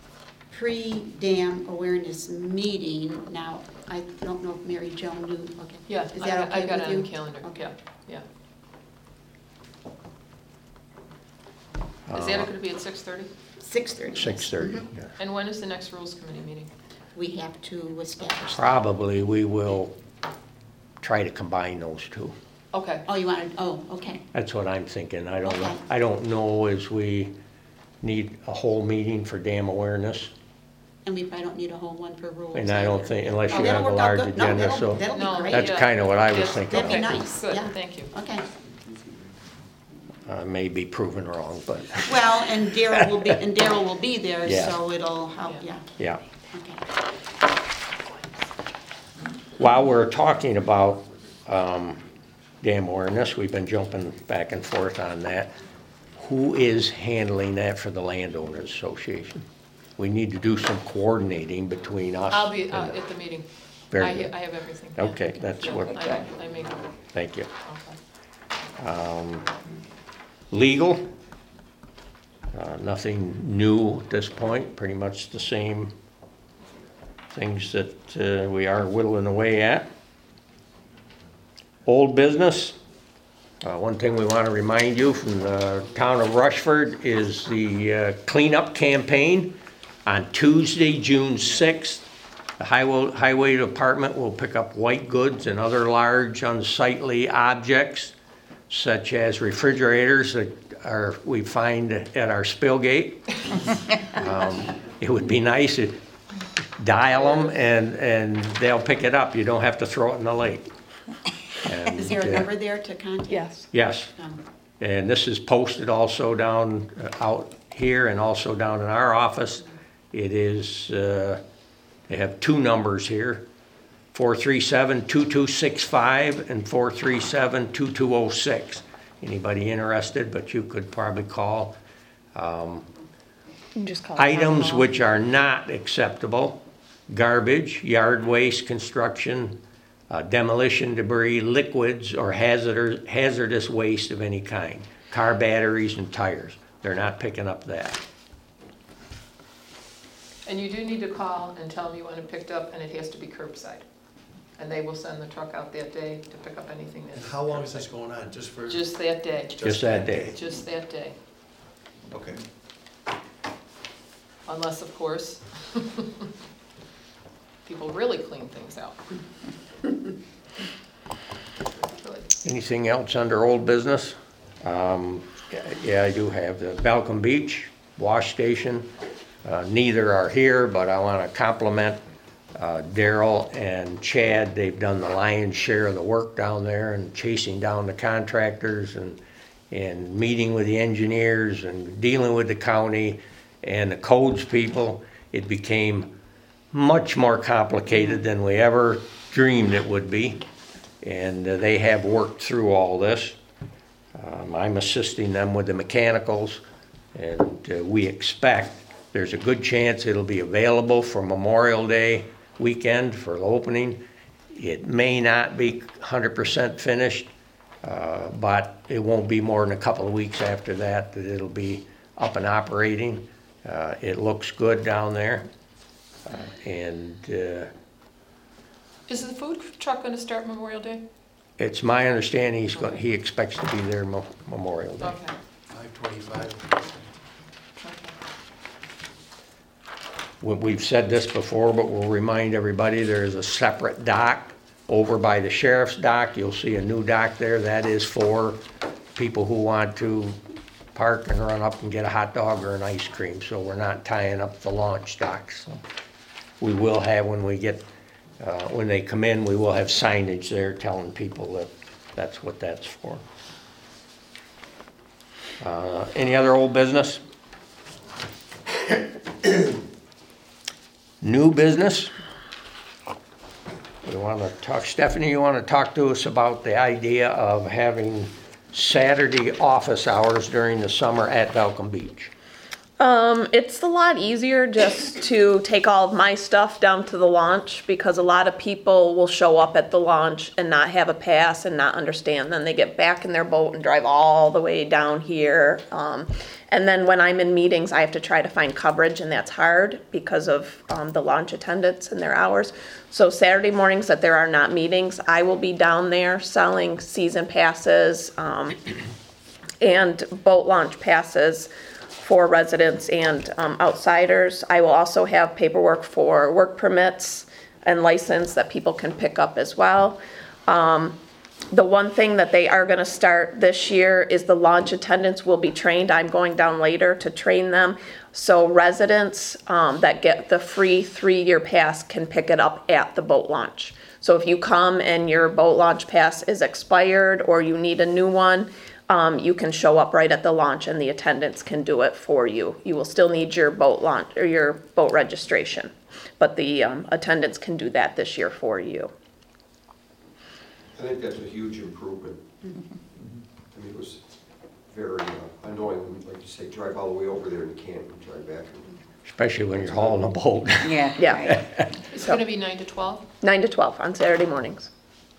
pre-dam awareness meeting. Now, I don't know if Mary Jo knew, okay. Yeah, Is I that got- okay I got with it on you? the calendar, Okay. yeah, yeah. Is Uh, that gonna be at six thirty? six thirty. Six thirty. And when is the next Rules Committee meeting? We have to establish that. Probably we will try to combine those two. Okay, Oh, you wanted, oh, okay. That's what I'm thinking. I don't know. Okay. I don't know as we need a whole meeting for dam awareness. And we probably don't need a whole one for rules. And I don't either. think, unless Oh, you that'll have a work out large good. No, agenda, that'll- so That'll No, be great. that's yeah. kind of what I was Yes, thinking. That'd be Okay, nice, good, yeah. thank you. Okay. I may be proven wrong, but, Well, and Daryl will be, and Daryl will be there, Yeah. so it'll help, yeah, yeah. okay. While we're talking about um, dam awareness, we've been jumping back and forth on that. Who is handling that for the landowners association? We need to do some coordinating between us. I'll be uh, and the- at the meeting. Very I good. I have everything. yeah. Okay, that's Yeah, what- I I make, Thank you. okay. Um, Legal, uh, nothing new at this point, pretty much the same things that uh, we are whittling away at. Old business, uh, one thing we want to remind you from the town of Rushford is the uh, cleanup campaign on Tuesday, June sixth. The highway, highway department will pick up white goods and other large unsightly objects such as refrigerators that are, we find at our spill gate. Um, It would be nice if dial them and, and they'll pick it up. You don't have to throw it in the lake. And, Is there a uh, number there to contact? Yes. Yes, Um, and this is posted also down, uh, out here and also down in our office. It is, uh, they have two numbers here, four three seven, two two six five and four three seven, two two oh six. Anybody interested, but you could probably call. Um, You just call it Items town hall. which are not acceptable: garbage, yard waste, construction, uh, demolition debris, liquids, or hazardous, hazardous waste of any kind. Car batteries and tires. They're not picking up that. And you do need to call and tell them you want it picked up, and it has to be curbside. And they will send the truck out that day to pick up anything And that's. how long is this going on, just for? Just that day, Just that day. just that day. Okay. Unless, of course, people really clean things out. Really. Anything else under old business? Um, yeah, yeah, I do have the Balcom Beach wash station. Uh, neither are here, but I want to compliment uh, Daryl and Chad. They've done the lion's share of the work down there and chasing down the contractors and, and meeting with the engineers and dealing with the county and the codes people. It became much more complicated than we ever dreamed it would be. And uh, they have worked through all this. Um, I'm assisting them with the mechanicals, and uh, we expect there's a good chance it'll be available for Memorial Day weekend for the opening. It may not be one hundred percent finished, uh, but it won't be more than a couple of weeks after that that it'll be up and operating. Uh, it looks good down there, uh, and uh, Is the food truck gonna start Memorial Day? it's my understanding he's going, he expects to be there Mo- Memorial Day. Okay. Five twenty-five. We- We've said this before, but we'll remind everybody, there is a separate dock over by the sheriff's dock. You'll see a new dock there. That is for people who want to park and run up and get a hot dog or an ice cream. So we're not tying up the launch docks. So we will have, when we get, uh, when they come in, we will have signage there telling people that that's what that's for. Uh, Any other old business? New business? We want to talk, Stephanie, you want to talk to us about the idea of having Saturday office hours during the summer at Balcom Beach? Um, it's a lot easier just to take all of my stuff down to the launch because a lot of people will show up at the launch and not have a pass and not understand. Then they get back in their boat and drive all the way down here. Um, and then when I'm in meetings, I have to try to find coverage, and that's hard because of um, the launch attendants and their hours. So Saturday mornings that there are not meetings, I will be down there selling season passes um, and boat launch passes for residents and um, outsiders. I will also have paperwork for work permits and license that people can pick up as well. Um, the one thing that they are gonna start this year is the launch attendants will be trained. I'm going down later to train them. So residents um, that get the free three-year pass can pick it up at the boat launch. So if you come and your boat launch pass is expired or you need a new one, Um, you can show up right at the launch and the attendants can do it for you. You will still need your boat launch or your boat registration, but the um, attendants can do that this year for you. I think that's a huge improvement. I mean, it was very uh, annoying, like you say, drive all the way over there and you can't drive back. Especially when you're hauling a boat. Yeah. Yeah, It's gonna be nine to twelve? nine to twelve on Saturday mornings.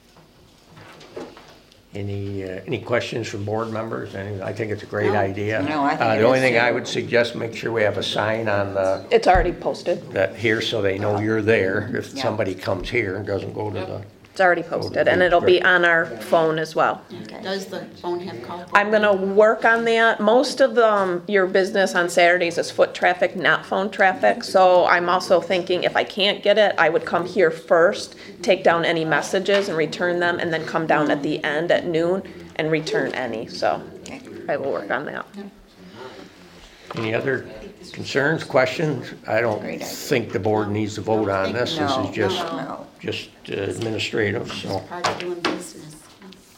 Any, uh, any questions from board members? Any, I think it's a great No. idea. No, I think Uh, it The only is thing too. I would suggest, make sure we have a sign on the, It's already posted. that here so they know you're there if Yeah. somebody comes here and doesn't go to the. It's already posted and it'll be on our phone as well. Does the phone have call? I'm gonna work on that. Most of um, your business on Saturdays is foot traffic, not phone traffic. So I'm also thinking if I can't get it, I would come here first, take down any messages and return them, and then come down at the end at noon and return any. So I will work on that. Any other concerns, questions? I don't Great idea. think the board needs to vote on this. This No, is just, no. just uh, administrative, so, Part of doing business.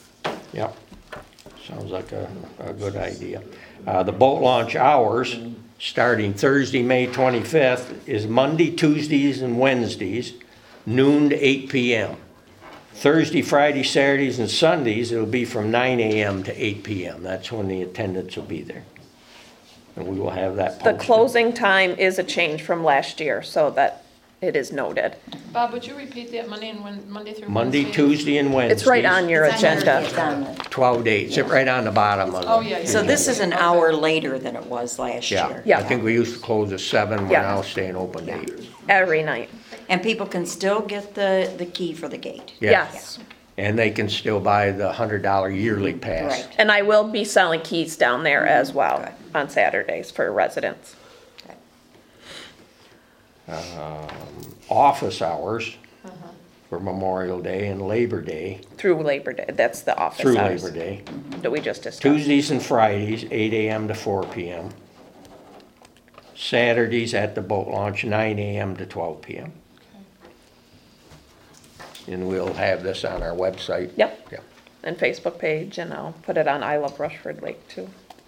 yeah. Sounds like a, a good idea. Uh, The boat launch hours, starting Thursday, May twenty-fifth, is Monday, Tuesdays, and Wednesdays, noon to eight P M Thursday, Friday, Saturdays, and Sundays, it'll be from nine A M to eight P M That's when the attendance will be there. And we will have that The posted. closing time is a change from last year, so that it is noted. Bob, would you repeat that Monday and Wed, Monday through Wednesday? Monday, Tuesday, and Wednesdays. It's right on your It's on your- agenda. it's on the- twelve days, it's right on the bottom of it. Oh, yeah, yeah. So this is an hour later than it was last Yeah, year. Yeah. I think we used to close at seven, we're Yeah. now staying open to Yeah. eight. Every night. And people can still get the, the key for the gate. Yeah. Yes. And they can still buy the hundred dollar yearly pass. Right. And I will be selling keys down there as well Good. on Saturdays for residents. Office hours for Memorial Day and Labor Day, Through Labor Day, that's the office through hours Labor Day. that we just discussed. Tuesdays and Fridays, eight A M to four P M Saturdays at the boat launch, nine A M to twelve P M And we'll have this on our website. Yep. Yeah. And Facebook page, and I'll put it on I Love Rushford Lake too.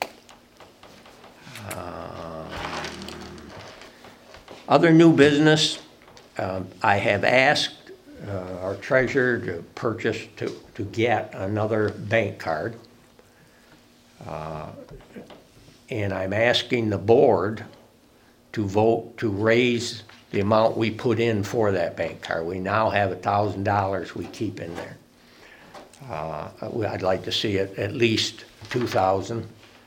Other new business, um, I have asked uh, our treasurer to purchase, to, to get another bank card. Uh, And I'm asking the board to vote to raise the amount we put in for that bank card. We now have a thousand dollars we keep in there. Uh, I'd like to see it at least two thousand.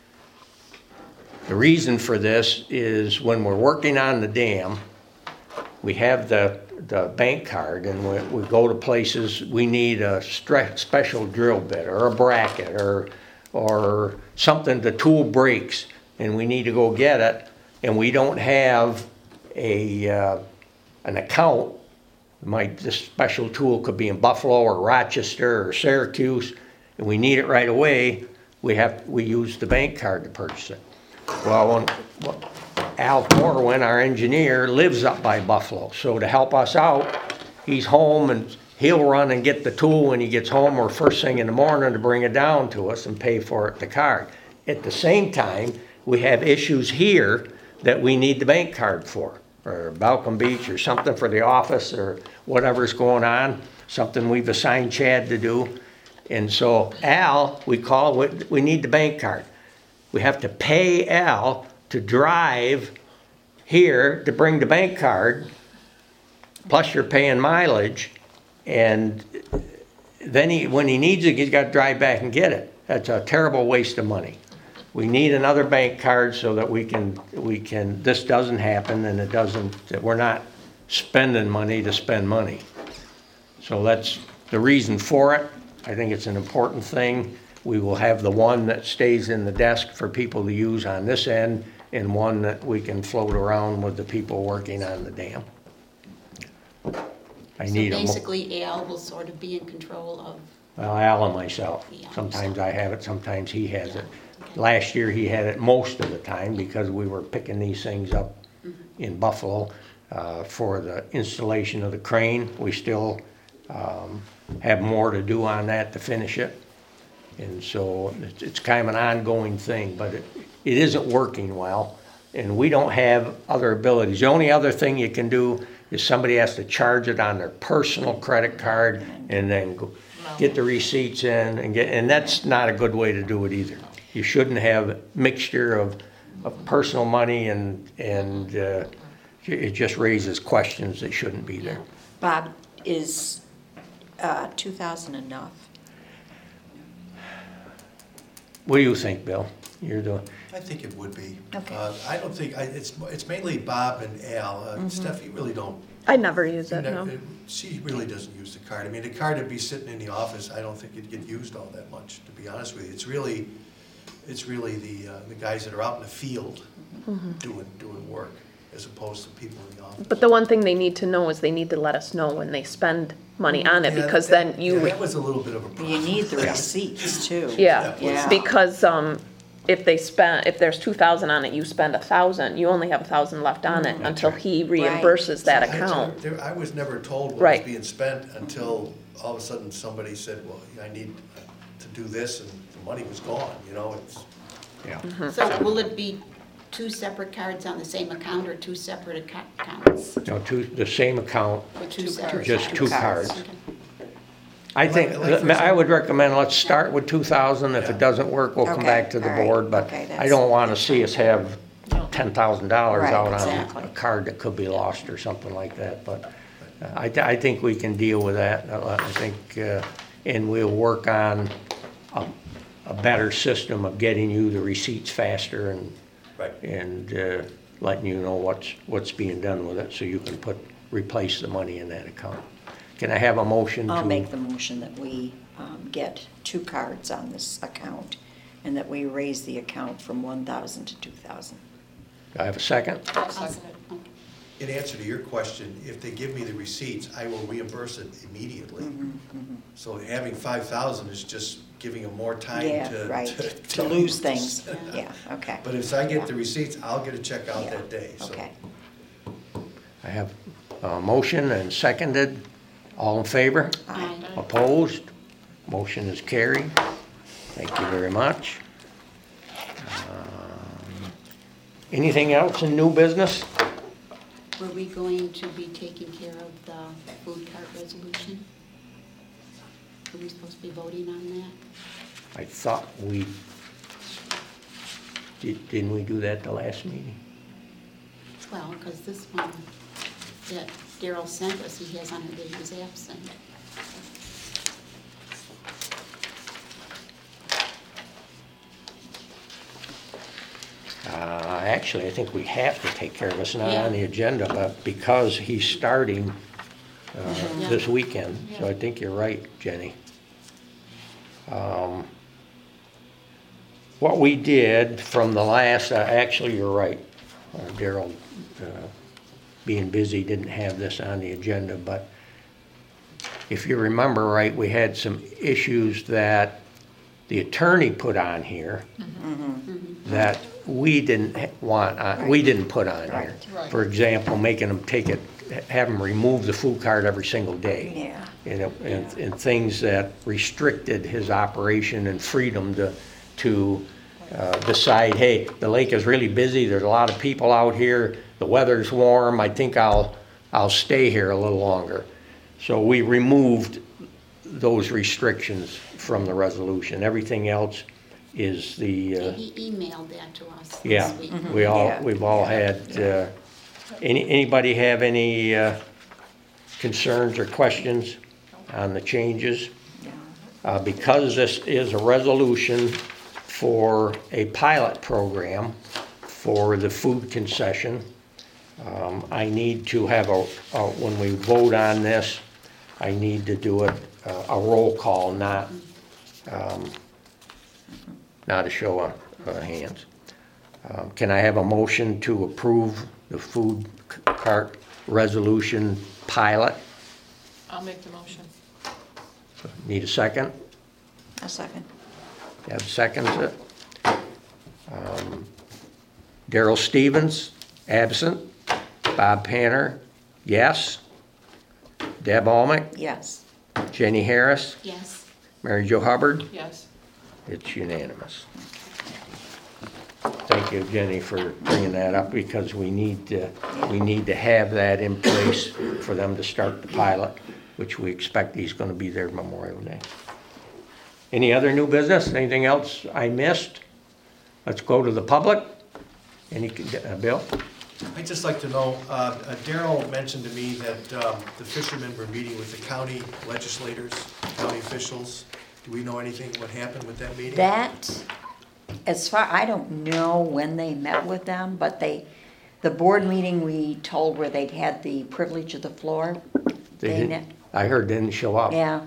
The reason for this is when we're working on the dam, we have the, the bank card, and we, we go to places, we need a stre- special drill bit or a bracket or, or something, the tool breaks, and we need to go get it, and we don't have a, uh, an account. My, this special tool could be in Buffalo or Rochester or Syracuse, and we need it right away, we have, we use the bank card to purchase it. Well, when, well, Al Corwin, our engineer, lives up by Buffalo, so to help us out, he's home and he'll run and get the tool when he gets home or first thing in the morning to bring it down to us and pay for it, the card. At the same time, we have issues here that we need the bank card for, or Balcom Beach or something for the office or whatever's going on, something we've assigned Chad to do. And so Al, we call, we, we need the bank card. We have to pay Al to drive here to bring the bank card, plus you're paying mileage, and then he, when he needs it, he's got to drive back and get it. That's a terrible waste of money. We need another bank card so that we can, we can, this doesn't happen and it doesn't, that we're not spending money to spend money. So that's the reason for it. I think it's an important thing. We will have the one that stays in the desk for people to use on this end, and one that we can float around with the people working on the dam. I need So a mo- basically, Al will sort of be in control of, Well, Al and myself. Yeah. Sometimes I have it, sometimes he has it. Last year, he had it most of the time because we were picking these things up in Buffalo uh, for the installation of the crane. We still um, have more to do on that to finish it. And so it's, it's kind of an ongoing thing, but it, it isn't working well. And we don't have other abilities. The only other thing you can do is somebody has to charge it on their personal credit card and then go, get the receipts in and get, and that's not a good way to do it either. You shouldn't have a mixture of, of personal money and, and uh, it just raises questions that shouldn't be there. Bob, is uh, two thousand enough? What do you think, Bill? You're the, I think it would be. Okay. Uh, I don't think, I- it's, it's mainly Bob and Al. Uh, Steph, you really don't, I never use you it, no. never- she really doesn't use the card. I mean, the card would be sitting in the office, I don't think it'd get used all that much, to be honest with you. It's really, it's really the, uh, the guys that are out in the field doing, doing work, as opposed to people in the office. But the one thing they need to know is they need to let us know when they spend money on it, Yeah, because that- then you, Yeah, that was a little bit of a problem. You need the receipts too. yeah, Yeah. because, um, if they spend, if there's two thousand on it, you spend a thousand, you only have a thousand left on it until he reimburses that I- account. there- I was never told what was Right. being spent until all of a sudden somebody said, well, I need to do this, and the money was gone, you know, it's, yeah. Mm-hmm. so will it be two separate cards on the same account or two separate acco- accounts? No, two, the same account, With two Two separate cards. just two accounts? cards. Okay. I think, Like- like for I would recommend, let's start with two thousand. If it doesn't work, we'll come Okay, back to the all right. board. But Okay, I that's- don't want to see us have No. ten thousand dollars Right, out on exactly. a card that could be lost or something like that. But uh, I, th- I think we can deal with that. Uh, I think, uh, and we'll work on a, a better system of getting you the receipts faster and, Right. and uh, letting you know what's, what's being done with it, so you can put, replace the money in that account. Can I have a motion to? I'll make the motion that we um, get two cards on this account and that we raise the account from one thousand to two thousand. Do I have a second? I'll second it. In answer to your question, if they give me the receipts, I will reimburse it immediately. So having five thousand is just giving them more time Yeah, to. right, to- to lose things, yeah, okay. But if I get Yeah. the receipts, I'll get a check out Yeah, that day, so. Okay. I have a motion and seconded. All in favor? Aye. Opposed? Motion is carried. Thank you very much. Um, Anything else in new business? Were we going to be taking care of the food cart resolution? Are we supposed to be voting on that? I thought we, did- didn't we do that the last meeting? Well, because this one that Daryl sent us, he has on it that he was absent. Uh, Actually, I think we have to take care of it. It's not Yeah. on the agenda, but because he's starting uh, Yeah. this weekend, so Yeah. I think you're right, Jenny. Um, What we did from the last, uh, actually, you're right. Uh, Daryl, uh, being busy, didn't have this on the agenda, but if you remember right, we had some issues that the attorney put on here that we didn't ha- want, on- we didn't put on here. Right. For example, making them take it, have them remove the food card every single day. Yeah. You know, and, and things that restricted his operation and freedom to, to uh, decide, hey, the lake is really busy, there's a lot of people out here, the weather's warm, I think I'll, I'll stay here a little longer. So we removed those restrictions from the resolution. Everything else is the, uh, He emailed that to us yeah, this week. we all, Yeah, we've all yeah, had, uh, any, anybody have any uh, concerns or questions on the changes? Uh, Because this is a resolution for a pilot program for the food concession, um, I need to have a, a- when we vote on this, I need to do it, uh, a roll call, not, um, not a show of of hands. Um, Can I have a motion to approve the food c- cart resolution pilot? I'll make the motion. Need a second? A second. Deb seconds it. Um, Daryl Stevens, absent. Bob Panner, yes. Deb Almec, Yes. Jenny Harris, Yes. Mary Jo Hubbard. Yes. It's unanimous. Thank you, Jenny, for bringing that up, because we need to, we need to have that in place for them to start the pilot, which we expect he's gonna be there Memorial Day. Any other new business? Anything else I missed? Let's go to the public. Any, uh, Bill? I'd just like to know, uh, uh, Daryl mentioned to me that um, the fishermen were meeting with the county legislators, county officials. Do we know anything what happened with that meeting? That, as far, I don't know when they met with them, but they, the board meeting we told where they'd had the privilege of the floor. They They didn't, ne- I heard they didn't show up. Yeah.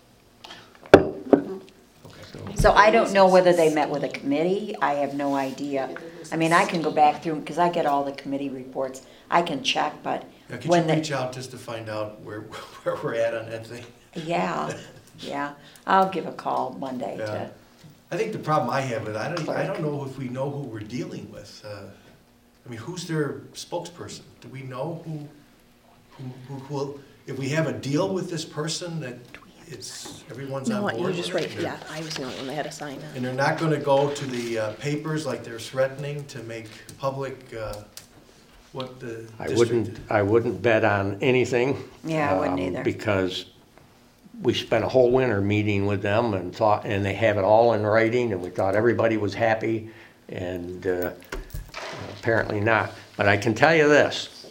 So I don't know whether they met with a committee, I have no idea. I mean, I can go back through, because I get all the committee reports, I can check, but Now, could you when they. reach out just to find out where, where we're at on that thing? Yeah, yeah, I'll give a call Monday Yeah. to, I think the problem I have with, I don't, I Clerk. don't know if we know who we're dealing with. Uh, I mean, who's their spokesperson? Do we know who, who, who, who, if we have a deal with this person that it's, everyone's on No, board you with just it? right, They're- yeah, I was the only one that had to sign that. And they're not gonna go to the uh, papers like they're threatening to make public, uh, what the I district. wouldn't, I wouldn't bet on anything. Yeah, I wouldn't um, either. Because we spent a whole winter meeting with them and thought, and they have it all in writing, and we thought everybody was happy, and uh, apparently not. But I can tell you this,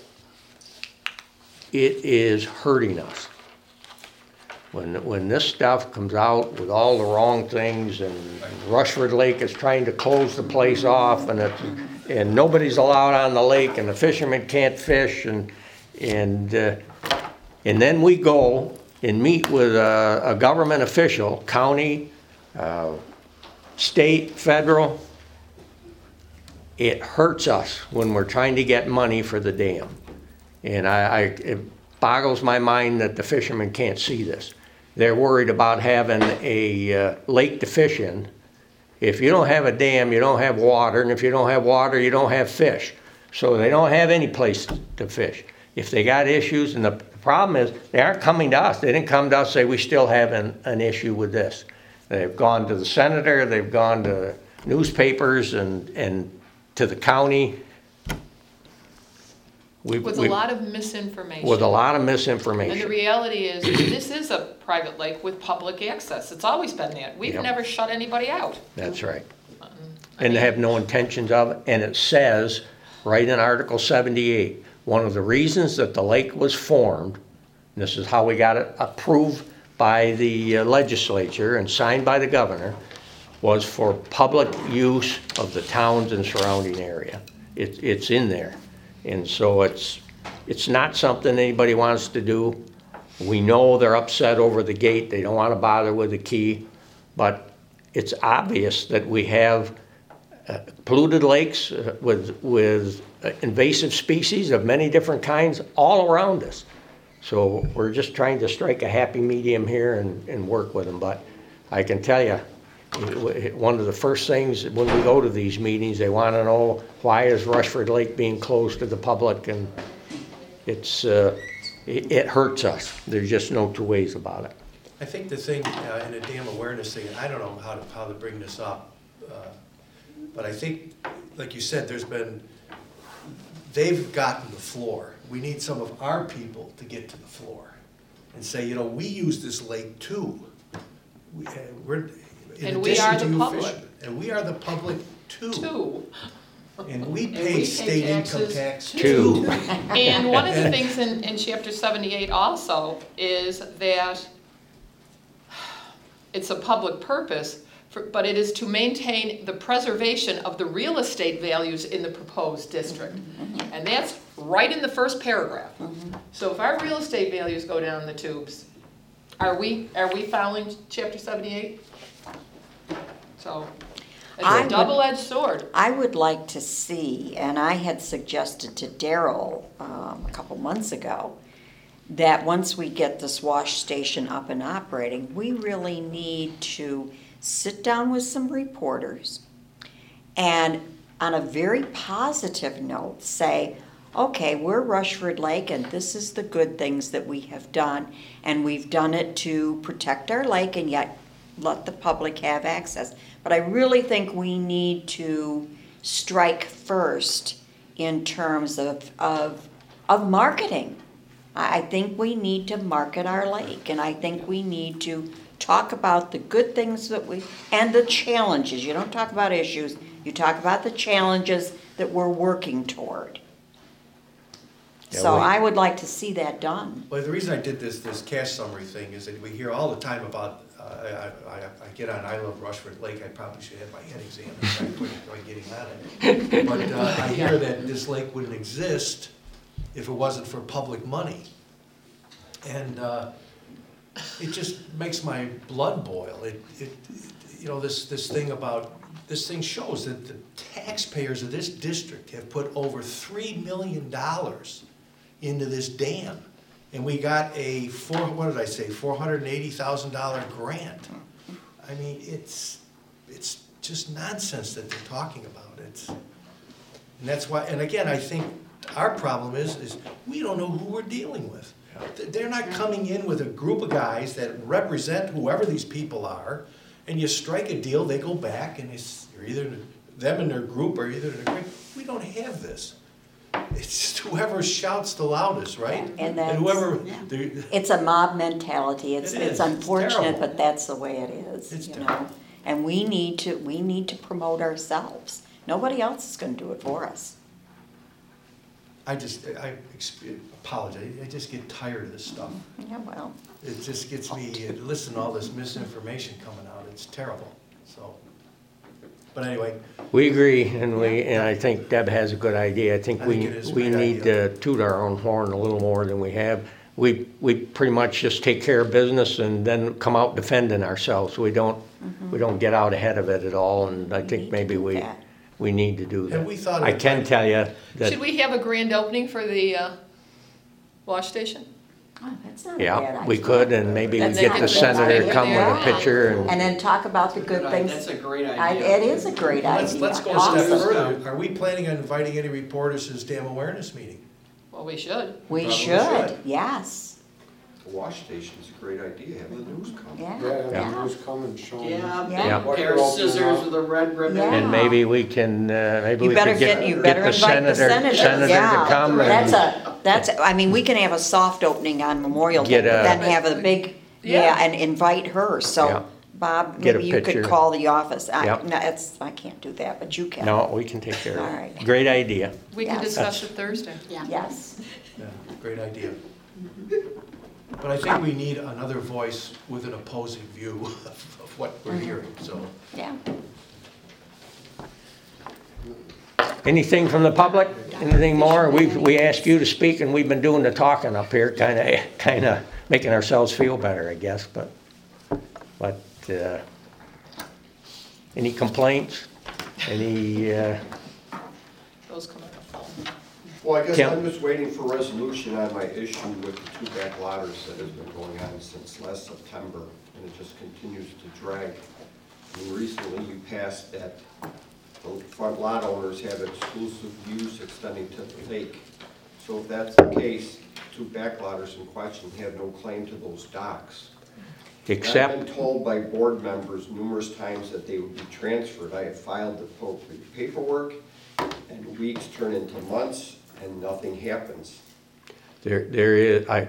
it is hurting us. When, when this stuff comes out with all the wrong things, and Rushford Lake is trying to close the place off, and it, and nobody's allowed on the lake, and the fishermen can't fish, and, and, uh, and then we go and meet with a, a government official, county, uh, state, federal. It hurts us when we're trying to get money for the dam. And I, I, it boggles my mind that the fishermen can't see this. They're worried about having a uh, lake to fish in. If you don't have a dam, you don't have water, and if you don't have water, you don't have fish. So they don't have any place to fish. If they got issues, and the problem is, they aren't coming to us. They didn't come to us and say, we still have an, an issue with this. They've gone to the senator, they've gone to newspapers and, and to the county. We've- With a we've- lot of misinformation. With a lot of And the misinformation. reality is, this is a private lake with public access. It's always been that. We've Yep. never shut anybody out. That's right. I And they mean- have no intentions of it. And it says, right in Article seventy-eight, one of the reasons that the lake was formed, and this is how we got it approved by the uh, legislature and signed by the governor, was for public use of the towns and surrounding area. It, it's in there. And so it's, it's not something anybody wants to do. We know they're upset over the gate. They don't want to bother with the key. But it's obvious that we have uh, polluted lakes uh, with, with uh, invasive species of many different kinds all around us. So we're just trying to strike a happy medium here and, and work with them. But I can tell you, one of the first things when we go to these meetings, they want to know, why is Rushford Lake being closed to the public? And it's, uh, it, it hurts us. There's just no two ways about it. I think the thing, uh, in a dam awareness thing, and I don't know how to, how to bring this up, uh, but I think, like you said, there's been, they've gotten the floor. We need some of our people to get to the floor and say, you know, we use this lake too. We, uh, we're, in And we addition are to the you public. fishermen, and we are the public too. Two. And we And pay we pay state income taxes tax too. too. And one of the things in, in chapter seventy-eight also is that it's a public purpose, for- but it is to maintain the preservation of the real estate values in the proposed district. And that's right in the first paragraph. So if our real estate values go down the tubes, are we, are we following chapter seventy-eight? So, I it's would- a double-edged sword. I would like to see, and I had suggested to Daryl um, a couple months ago, that once we get this wash station up and operating, we really need to sit down with some reporters and on a very positive note say, okay, we're Rushford Lake and this is the good things that we have done, and we've done it to protect our lake and yet let the public have access. But I really think we need to strike first in terms of, of, of marketing. I I think we need to market our lake, and I think we need to talk about the good things that we, and the challenges. You don't talk about issues, you talk about the challenges that we're working toward. Yeah, So we- I would like to see that done. Well, the reason I did this, this cash summary thing is that we hear all the time about, uh, I, I, I get on I Love Rushford Lake, I probably should have my head examined, so I quit quite getting on it. But uh, I hear that this lake wouldn't exist if it wasn't for public money. And uh, it just makes my blood boil. It, it, it- you know, this, this thing about, this thing shows that the taxpayers of this district have put over three million dollars into this dam. And we got a four, what did I say, four hundred eighty thousand dollar grant. I mean, it's, it's just nonsense that they're talking about. It's, and that's why, and again, I think our problem is, is we don't know who we're dealing with. They're not coming in with a group of guys that represent whoever these people are, and you strike a deal, they go back, and it's, you're either, them and their group are either in agreement. We don't have this. It's just whoever shouts the loudest, right? And that's- whoever, Yeah. the- It's a mob mentality. It's, It is. it's It's unfortunate, terrible. but that's the way it is, It's you terrible. know? And we need to, we need to promote ourselves. Nobody else is gonna do it for us. I just, I exp- apologize, I just get tired of this stuff. Yeah, well, It just gets me, listen to all this misinformation coming out, it's terrible, so. But anyway, We agree, and we, and I think Deb has a good idea. I think I we, think it is a we great need idea. to toot our own horn a little more than we have. We, we pretty much just take care of business and then come out defending ourselves. We don't, we don't get out ahead of it at all, and I We think need to maybe do we, that. we need to do that. And we thought I it can might- tell you that, Should we have a grand opening for the uh, wash station? oh, that's not a bad yeah, we idea. could, and maybe we That's get a the good senator to idea. come with a Yeah. picture and. And then talk about the good things. That's a great I- idea. It is a great let's, idea. let's go a Awesome. step further. Are we planning on inviting any reporters to this damn awareness meeting? Well, we should. We Probably should, should. yes, The wash station's a great idea, have the news come. yeah, Yeah, yeah. who's coming, Sean? Yeah, Yeah. big pair of scissors with a red ribbon. Yeah. And maybe we can, uh, maybe You we better could get, get, you get better the invite the senator, senator, senator yeah. to come That's and a, that's, I mean, we can have a soft opening on Memorial Day, Get but a- then have a big, yeah, Yeah. and invite her, Yeah. so, Bob, Get a maybe you could picture. call the office. I, Yep. no, it's, I can't do that, but you can. no, we can take care of All it. right. Great idea. We can Yes. discuss it Thursday. Yeah. Yes, Yeah, great idea. But I think we need another voice with an opposing view of what we're hearing, so. yeah. Anything from the public? Anything more? We've, we asked you to speak and we've been doing the talking up here, kinda, kinda making ourselves feel better, I guess, but, but, uh, any complaints? Any, uh, Those come on the phone. Well, I guess Kim? I'm just waiting for resolution on my issue with the two back lotters that has been going on since last September, and it just continues to drag. I mean, recently you passed that the front lot owners have exclusive use extending to the lake. So if that's the case, two back lotters in question have no claim to those docks. And I've except, been told by board members numerous times that they would be transferred. I have filed the appropriate paperwork, and weeks turn into months, and nothing happens. there, there is, I,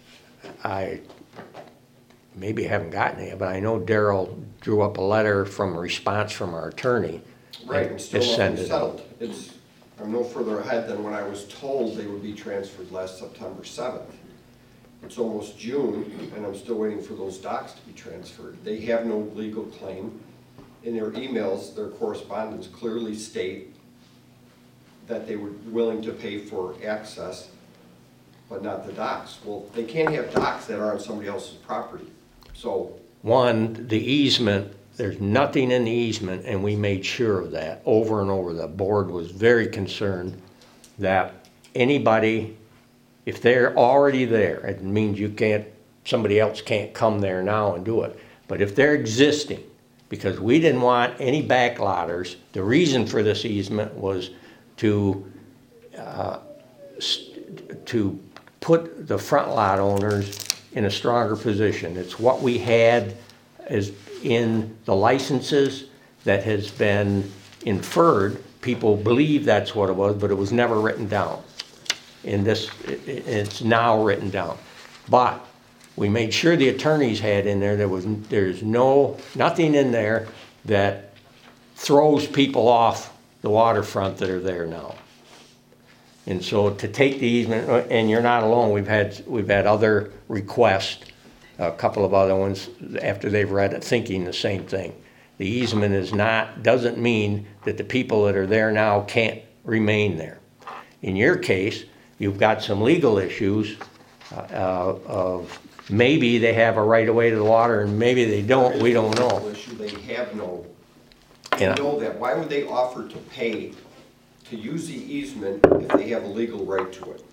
I maybe haven't gotten it, but I know Daryl drew up a letter from a response from our attorney. Right, and and still just send nothing it out. settled. It's, I'm no further ahead than when I was told they would be transferred last September seventh. It's almost June, and I'm still waiting for those docks to be transferred. They have no legal claim. In their emails, their correspondence clearly state that they were willing to pay for access, but not the docks. Well, they can't have docks that are on somebody else's property. So, One, the easement, there's nothing in the easement, and we made sure of that over and over. The board was very concerned that anybody, if they're already there, it means you can't, somebody else can't come there now and do it. But if they're existing, because we didn't want any backlotters, the reason for this easement was to, uh, st- to put the front lot owners in a stronger position. It's what we had as in the licenses that has been inferred. People believe that's what it was, but it was never written down. In this, it- it- it's now written down. But we made sure the attorneys had in there, there was, there's no, nothing in there that throws people off the waterfront that are there now. And so to take the easement, and you're not alone, we've had, we've had other requests, a couple of other ones, after they've read it, thinking the same thing. The easement is not, doesn't mean that the people that are there now can't remain there. In your case, you've got some legal issues uh, of maybe they have a right of way to the water and maybe they don't, we don't know. issue, they have no, Yeah. they know that. Why would they offer to pay to use the easement if they have a legal right to it?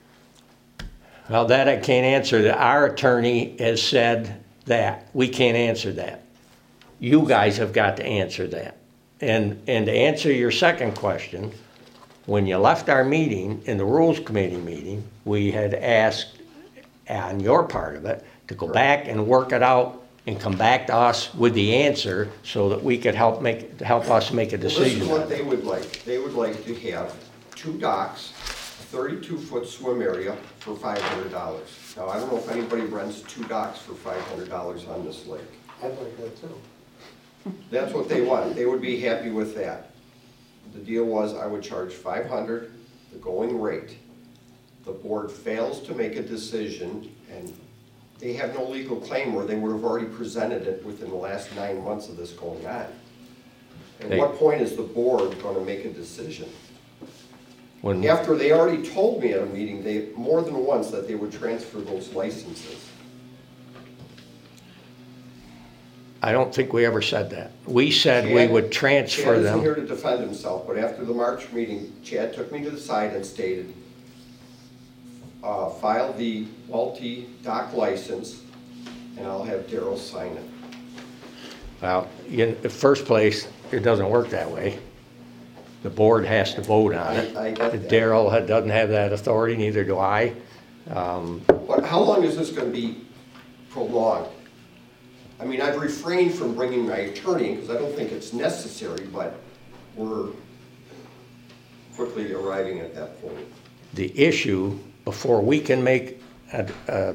Well, that I can't answer. That Our attorney has said that. We can't answer that. You guys have got to answer that. And, and to answer your second question, when you left our meeting, in the Rules Committee meeting, we had asked on your part of it, to go back and work it out and come back to us with the answer so that we could help make, help us make a Well, this decision. is what they would like. They would like to have two docks, thirty-two foot swim area for five hundred dollars. Now, I don't know if anybody rents two docks for five hundred dollars on this lake. I'd like that too. That's what they want. They would be happy with that. The deal was I would charge five hundred dollars, the going rate. The board fails to make a decision, and they have no legal claim where they would have already presented it within the last nine months of this going on. At They- what point is the board going to make a decision? When, After they already told me at a meeting, they, more than once, that they would transfer those licenses. I don't think we ever said that. We said we Chad- would transfer Chad isn't them. here to defend himself, but after the March meeting, Chad took me to the side and stated, uh, file the multi-dock license, and I'll have Daryl sign it. Well, in the first place, it doesn't work that way. The board has to vote on it. I- I get that. Daryl had- doesn't have that authority, neither do I. Um, But how long is this gonna be prolonged? I mean, I've refrained from bringing my attorney, because I don't think it's necessary, but we're quickly arriving at that point. The issue, before we can make, a- a-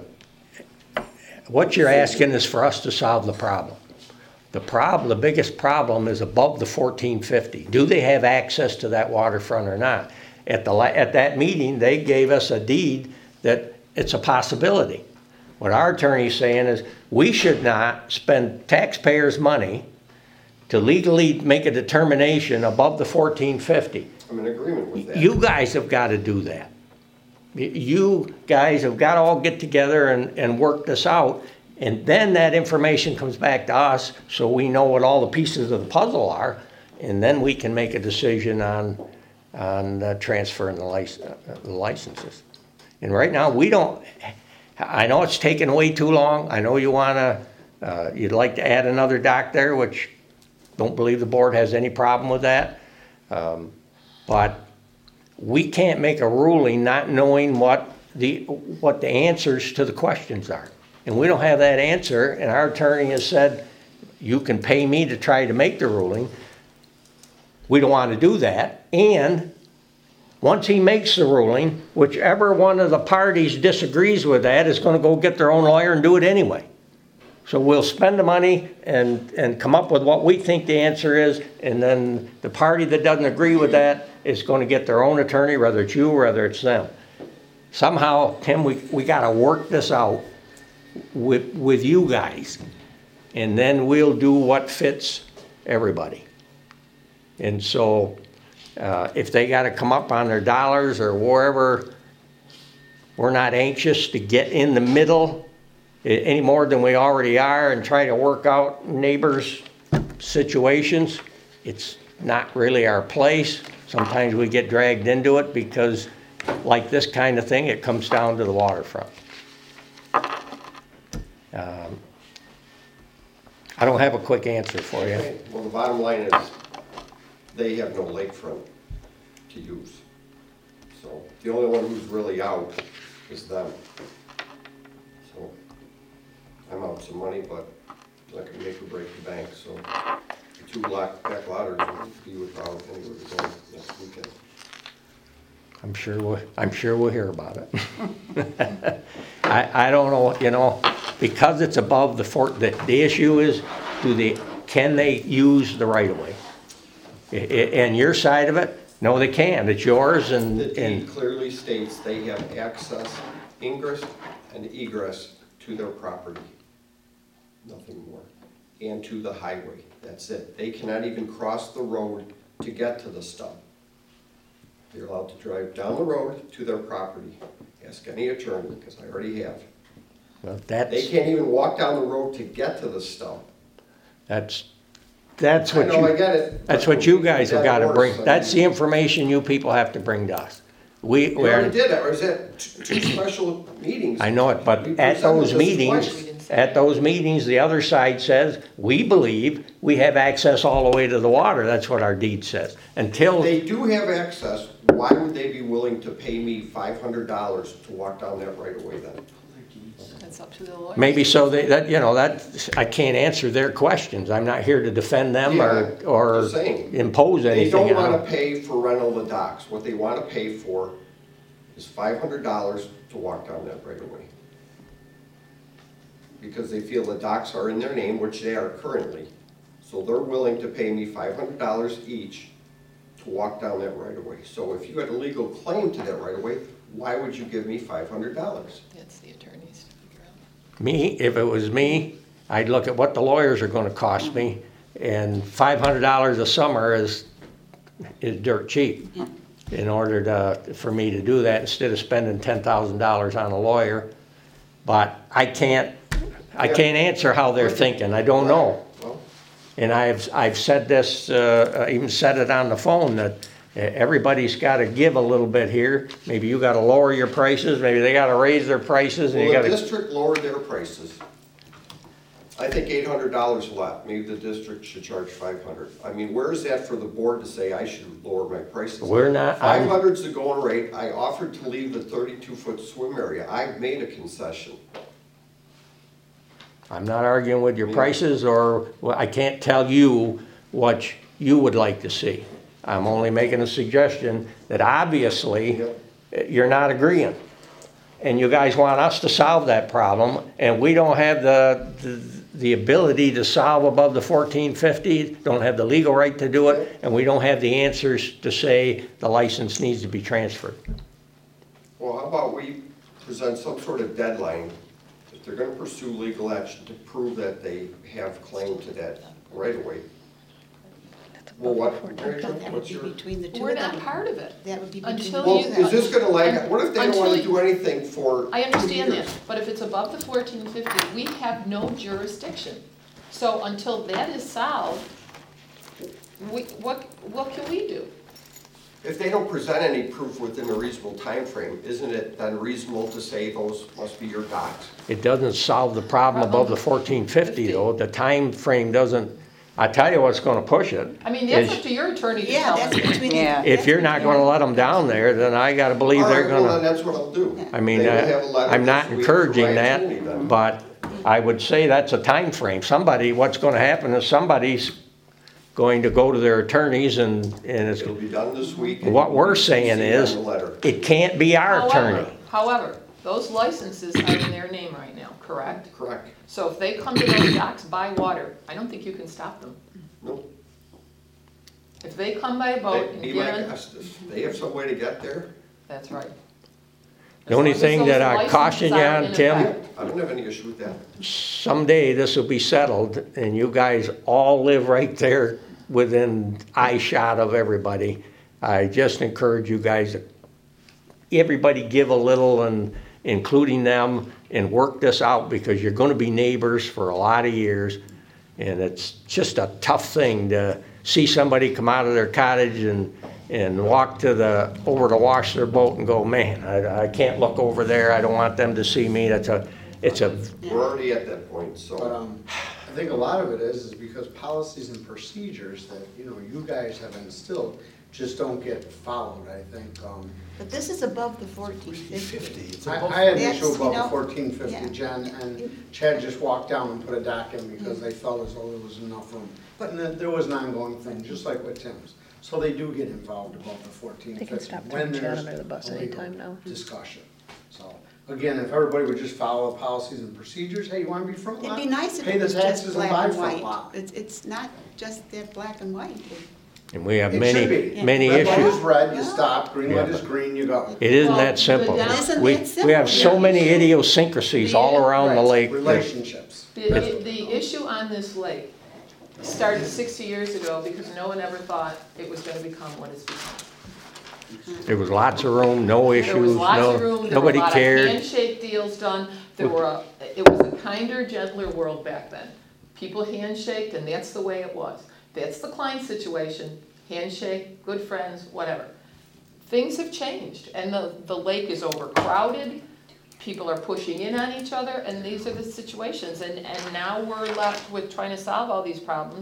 what you're asking is for us to solve the problem. The problem, the biggest problem is above the fourteen fifty. Do they have access to that waterfront or not? At the, la- at that meeting, they gave us a deed that it's a possibility. What our attorney's saying is, we should not spend taxpayers' money to legally make a determination above the fourteen fifty. I'm in agreement with that. You guys have got to do that. Y- You guys have got to all get together and, and work this out, and then that information comes back to us, so we know what all the pieces of the puzzle are, and then we can make a decision on, on uh, transferring the lic- uh, the licenses. And right now, we don't, I know it's taken way too long. I know you want to, uh, you'd like to add another dock there, which don't believe the board has any problem with that. Um, But we can't make a ruling not knowing what the, what the answers to the questions are. And we don't have that answer, and our attorney has said, you can pay me to try to make the ruling. We don't want to do that, and once he makes the ruling, whichever one of the parties disagrees with that is going to go get their own lawyer and do it anyway. So we'll spend the money and, and come up with what we think the answer is, and then the party that doesn't agree with that is going to get their own attorney, whether it's you or whether it's them. Somehow, Tim, we, we got to work this out with, with you guys, and then we'll do what fits everybody. And so, uh, if they got to come up on their dollars or wherever, we're not anxious to get in the middle any more than we already are and try to work out neighbors' situations. It's not really our place. Sometimes we get dragged into it because, like this kind of thing, it comes down to the waterfront. Um, I don't have a quick answer for you. Okay, well, the bottom line is, they have no lakefront to use. So, the only one who's really out is them. So, I'm out some money, but I'm not gonna make or break the bank, so the two lock, back louders will be without anywhere to go next weekend. I'm sure we'll, I'm sure we'll hear about it. I, I don't know, you know, because it's above the fort, the, the issue is, do they, can they use the right of way? I- I- And your side of it, no, they can, it's yours, and, The deed and, clearly states they have access, ingress and egress to their property. Nothing more. And to the highway, that's it. They cannot even cross the road to get to the stub. They're allowed to drive down the road to their property. Ask any attorney, because I already have. well, They that's, can't even walk down the road to get to the stub. that's, that's I what know, I you, get it. that's what you guys have gotta Worse, bring, I that's the mean, information you people have to bring to us. We, We already we're, did it, or is that t- two special meetings? I know it, but We at presented those this meetings, twice. at those meetings, the other side says, we believe we have access all the way to the water, that's what our deed says. Until, They do have access, why would they be willing to pay me five hundred dollars to walk down that right away then? up to the lawyers. Maybe so they, that, you know, that, I can't answer their questions. I'm not here to defend them or, Yeah, or just saying. impose They anything don't on wanna them. pay for rental of the docks. What they wanna pay for is five hundred dollars to walk down that right away. Because they feel the docks are in their name, which they are currently. So they're willing to pay me five hundred dollars each to walk down that right away. So if you had a legal claim to that right away, why would you give me five hundred dollars? That's the attorneys to figure out. Me, if it was me, I'd look at what the lawyers are gonna cost me, and five hundred dollars a summer is, is dirt cheap. In order to, for me to do that, instead of spending ten thousand dollars on a lawyer. But I can't, I can't answer how they're thinking, I don't know. Well, And I've, I've said this, uh, I even said it on the phone, that uh, everybody's gotta give a little bit here. Maybe you gotta lower your prices, maybe they gotta raise their prices, and you Well, the gotta. district lowered their prices. I think eight hundred dollars a lot, maybe the district should charge five hundred. I mean, where is that for the board to say I should lower my prices? We're not- Five I'm- hundred's the going rate, I offered to leave the thirty-two foot swim area, I've made a concession. I'm not arguing with your prices, or, well, I can't tell you what you would like to see. I'm only making a suggestion that obviously Yep. you're not agreeing. And you guys want us to solve that problem, and we don't have the, the, the ability to solve above the fourteen fifty, don't have the legal right to do it, and we don't have the answers to say the license needs to be transferred. Well, how about we present some sort of deadline, if they're gonna pursue legal action to prove that they have claim to that right away. Well, what, Mary Jo, That would what's be your? between the two We're of them. not part of it. That would be between the Until two Well, you- of them. is this gonna lag, what if they don't wanna Until do anything for I understand two years? that, but if it's above the fourteen fifty, we have no jurisdiction. So until that is solved, we, what, what can we do? If they don't present any proof within a reasonable time frame, isn't it then reasonable to say those must be your docks? It doesn't solve the problem above the fourteen fifty though, the time frame doesn't, I tell you what's gonna push it. I mean, that's is up to your attorney to Yeah, tell that's me. between. the- Yeah. If that's you're not between- gonna let them down there, then I gotta believe All they're right, well, then gonna, that's what I'll do. I mean, They will uh, have a letter I'm not this week from encouraging my that, attorney then. but I would say that's a time frame. Somebody, what's gonna happen is somebody's going to go to their attorneys and, and it's, It'll be done this week. and what we're you can saying see is, on the letter. it can't be our However- attorney. However, those licenses are in their name right now, correct? Correct. So if they come to those docks by water, I don't think you can stop them. Nope. If they come by boat They, and be my get on, guest, if they have some way to get there, that's right. The only As long as thing those that I licenses caution you are on, in Tim, effect. I don't have any issue with that. someday this will be settled and you guys all live right there within eye shot of everybody. I just encourage you guys, to everybody give a little and including them and work this out because you're gonna be neighbors for a lot of years. And it's just a tough thing to see somebody come out of their cottage and, and walk to the, over to wash their boat and go, man, I, I can't look over there. I don't want them to see me. That's a, it's a, We're already at that point, But, so. um, I think a lot of it is, is because policies and procedures that, you know, you guys have instilled just don't get followed, I think. Um, But this is above the fourteen fifty. It's I, above- I had an That's, issue you about know, the fourteen fifty, yeah. Jen, and Chad just walked down and put a dock in because they felt as though there was enough room. But- And then there was an ongoing thing, just like with Tim's. So they do get involved about the fourteen They fifty. can stop when throwing Chad there's under the bus a legal anytime now. Discussion. So, again, if everybody would just follow the policies and procedures, hey, you wanna be front lot? It'd be nice if Pay it the was just taxes and black buy and front white. lot. It's, it's not just that black and white. and we have It many, should be. many Red light issues. is red, you Yeah. stop, green light Yeah. is green, you go. It isn't Well, that simple. the down- Isn't We, that we have so simple? many idiosyncrasies all around the Right, lake. that- Relationships. The, the issue on this lake started sixty years ago because no one ever thought it was gonna become what it's become. There was lots of room, no There was issues, lots of no, room, there were a nobody lot of cared. handshake deals done, there were, a- it was a kinder, gentler world back then. People handshaked and that's the way it was. That's the Klein situation, handshake, good friends, whatever. Things have changed and the, the lake is overcrowded, people are pushing in on each other and these are the situations. And, and now we're left with trying to solve all these problems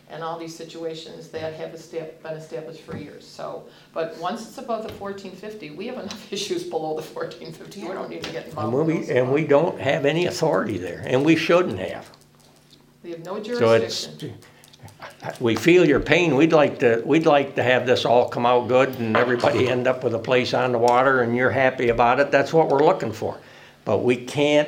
and all these situations that have esta- been established for years, so. But once it's above the fourteen fifty, we have enough issues below the fourteen fifty, we don't need to get And involved in we, those. and we don't have any authority there, and we shouldn't have. We have no So it's, jurisdiction. we feel your pain, we'd like to, we'd like to have this all come out good and everybody end up with a place on the water and you're happy about it, that's what we're looking for. But we can't,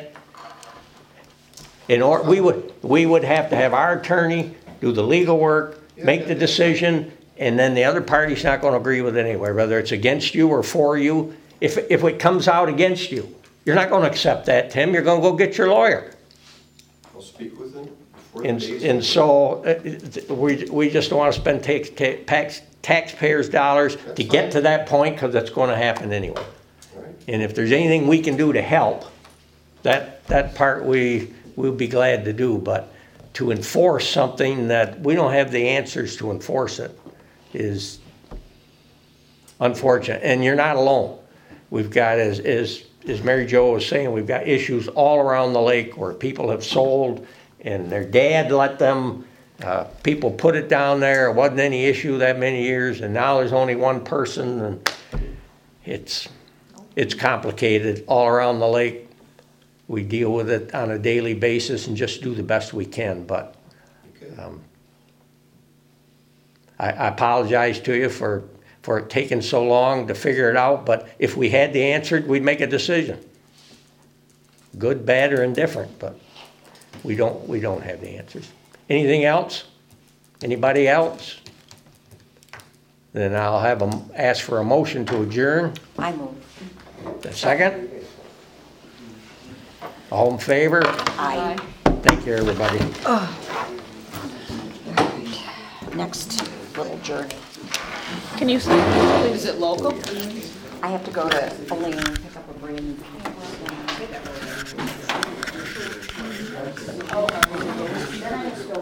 in or, we would, we would have to have our attorney do the legal work, make the decision, and then the other party's not gonna agree with it anyway, whether it's against you or for you. If, if it comes out against you, you're not gonna accept that, Tim, you're gonna go get your lawyer. I'll speak with them before the And, day's and over. so, uh, we, we just don't wanna spend tax, tax, taxpayers' dollars to get to that point, cause it's gonna happen anyway. Right. And if there's anything we can do to help, that, that part we, we'll be glad to do, but to enforce something that we don't have the answers to enforce it is unfortunate, and you're not alone. We've got, as, as, as Mary Jo was saying, we've got issues all around the lake where people have sold and their dad let them, uh, people put it down there, it wasn't any issue that many years, and now there's only one person, and it's, it's complicated all around the lake. We deal with it on a daily basis and just do the best we can, but Okay. um, I, I apologize to you for, for it taking so long to figure it out, but if we had the answer, we'd make a decision. Good, bad, or indifferent, but we don't, we don't have the answers. Anything else? Anybody else? Then I'll have them ask for a motion to adjourn. I move. The second? All in favor? Aye. Thank you, everybody. Next little journey. Can you say? Is it local? I have to go to Elaine and pick up a brand new camera.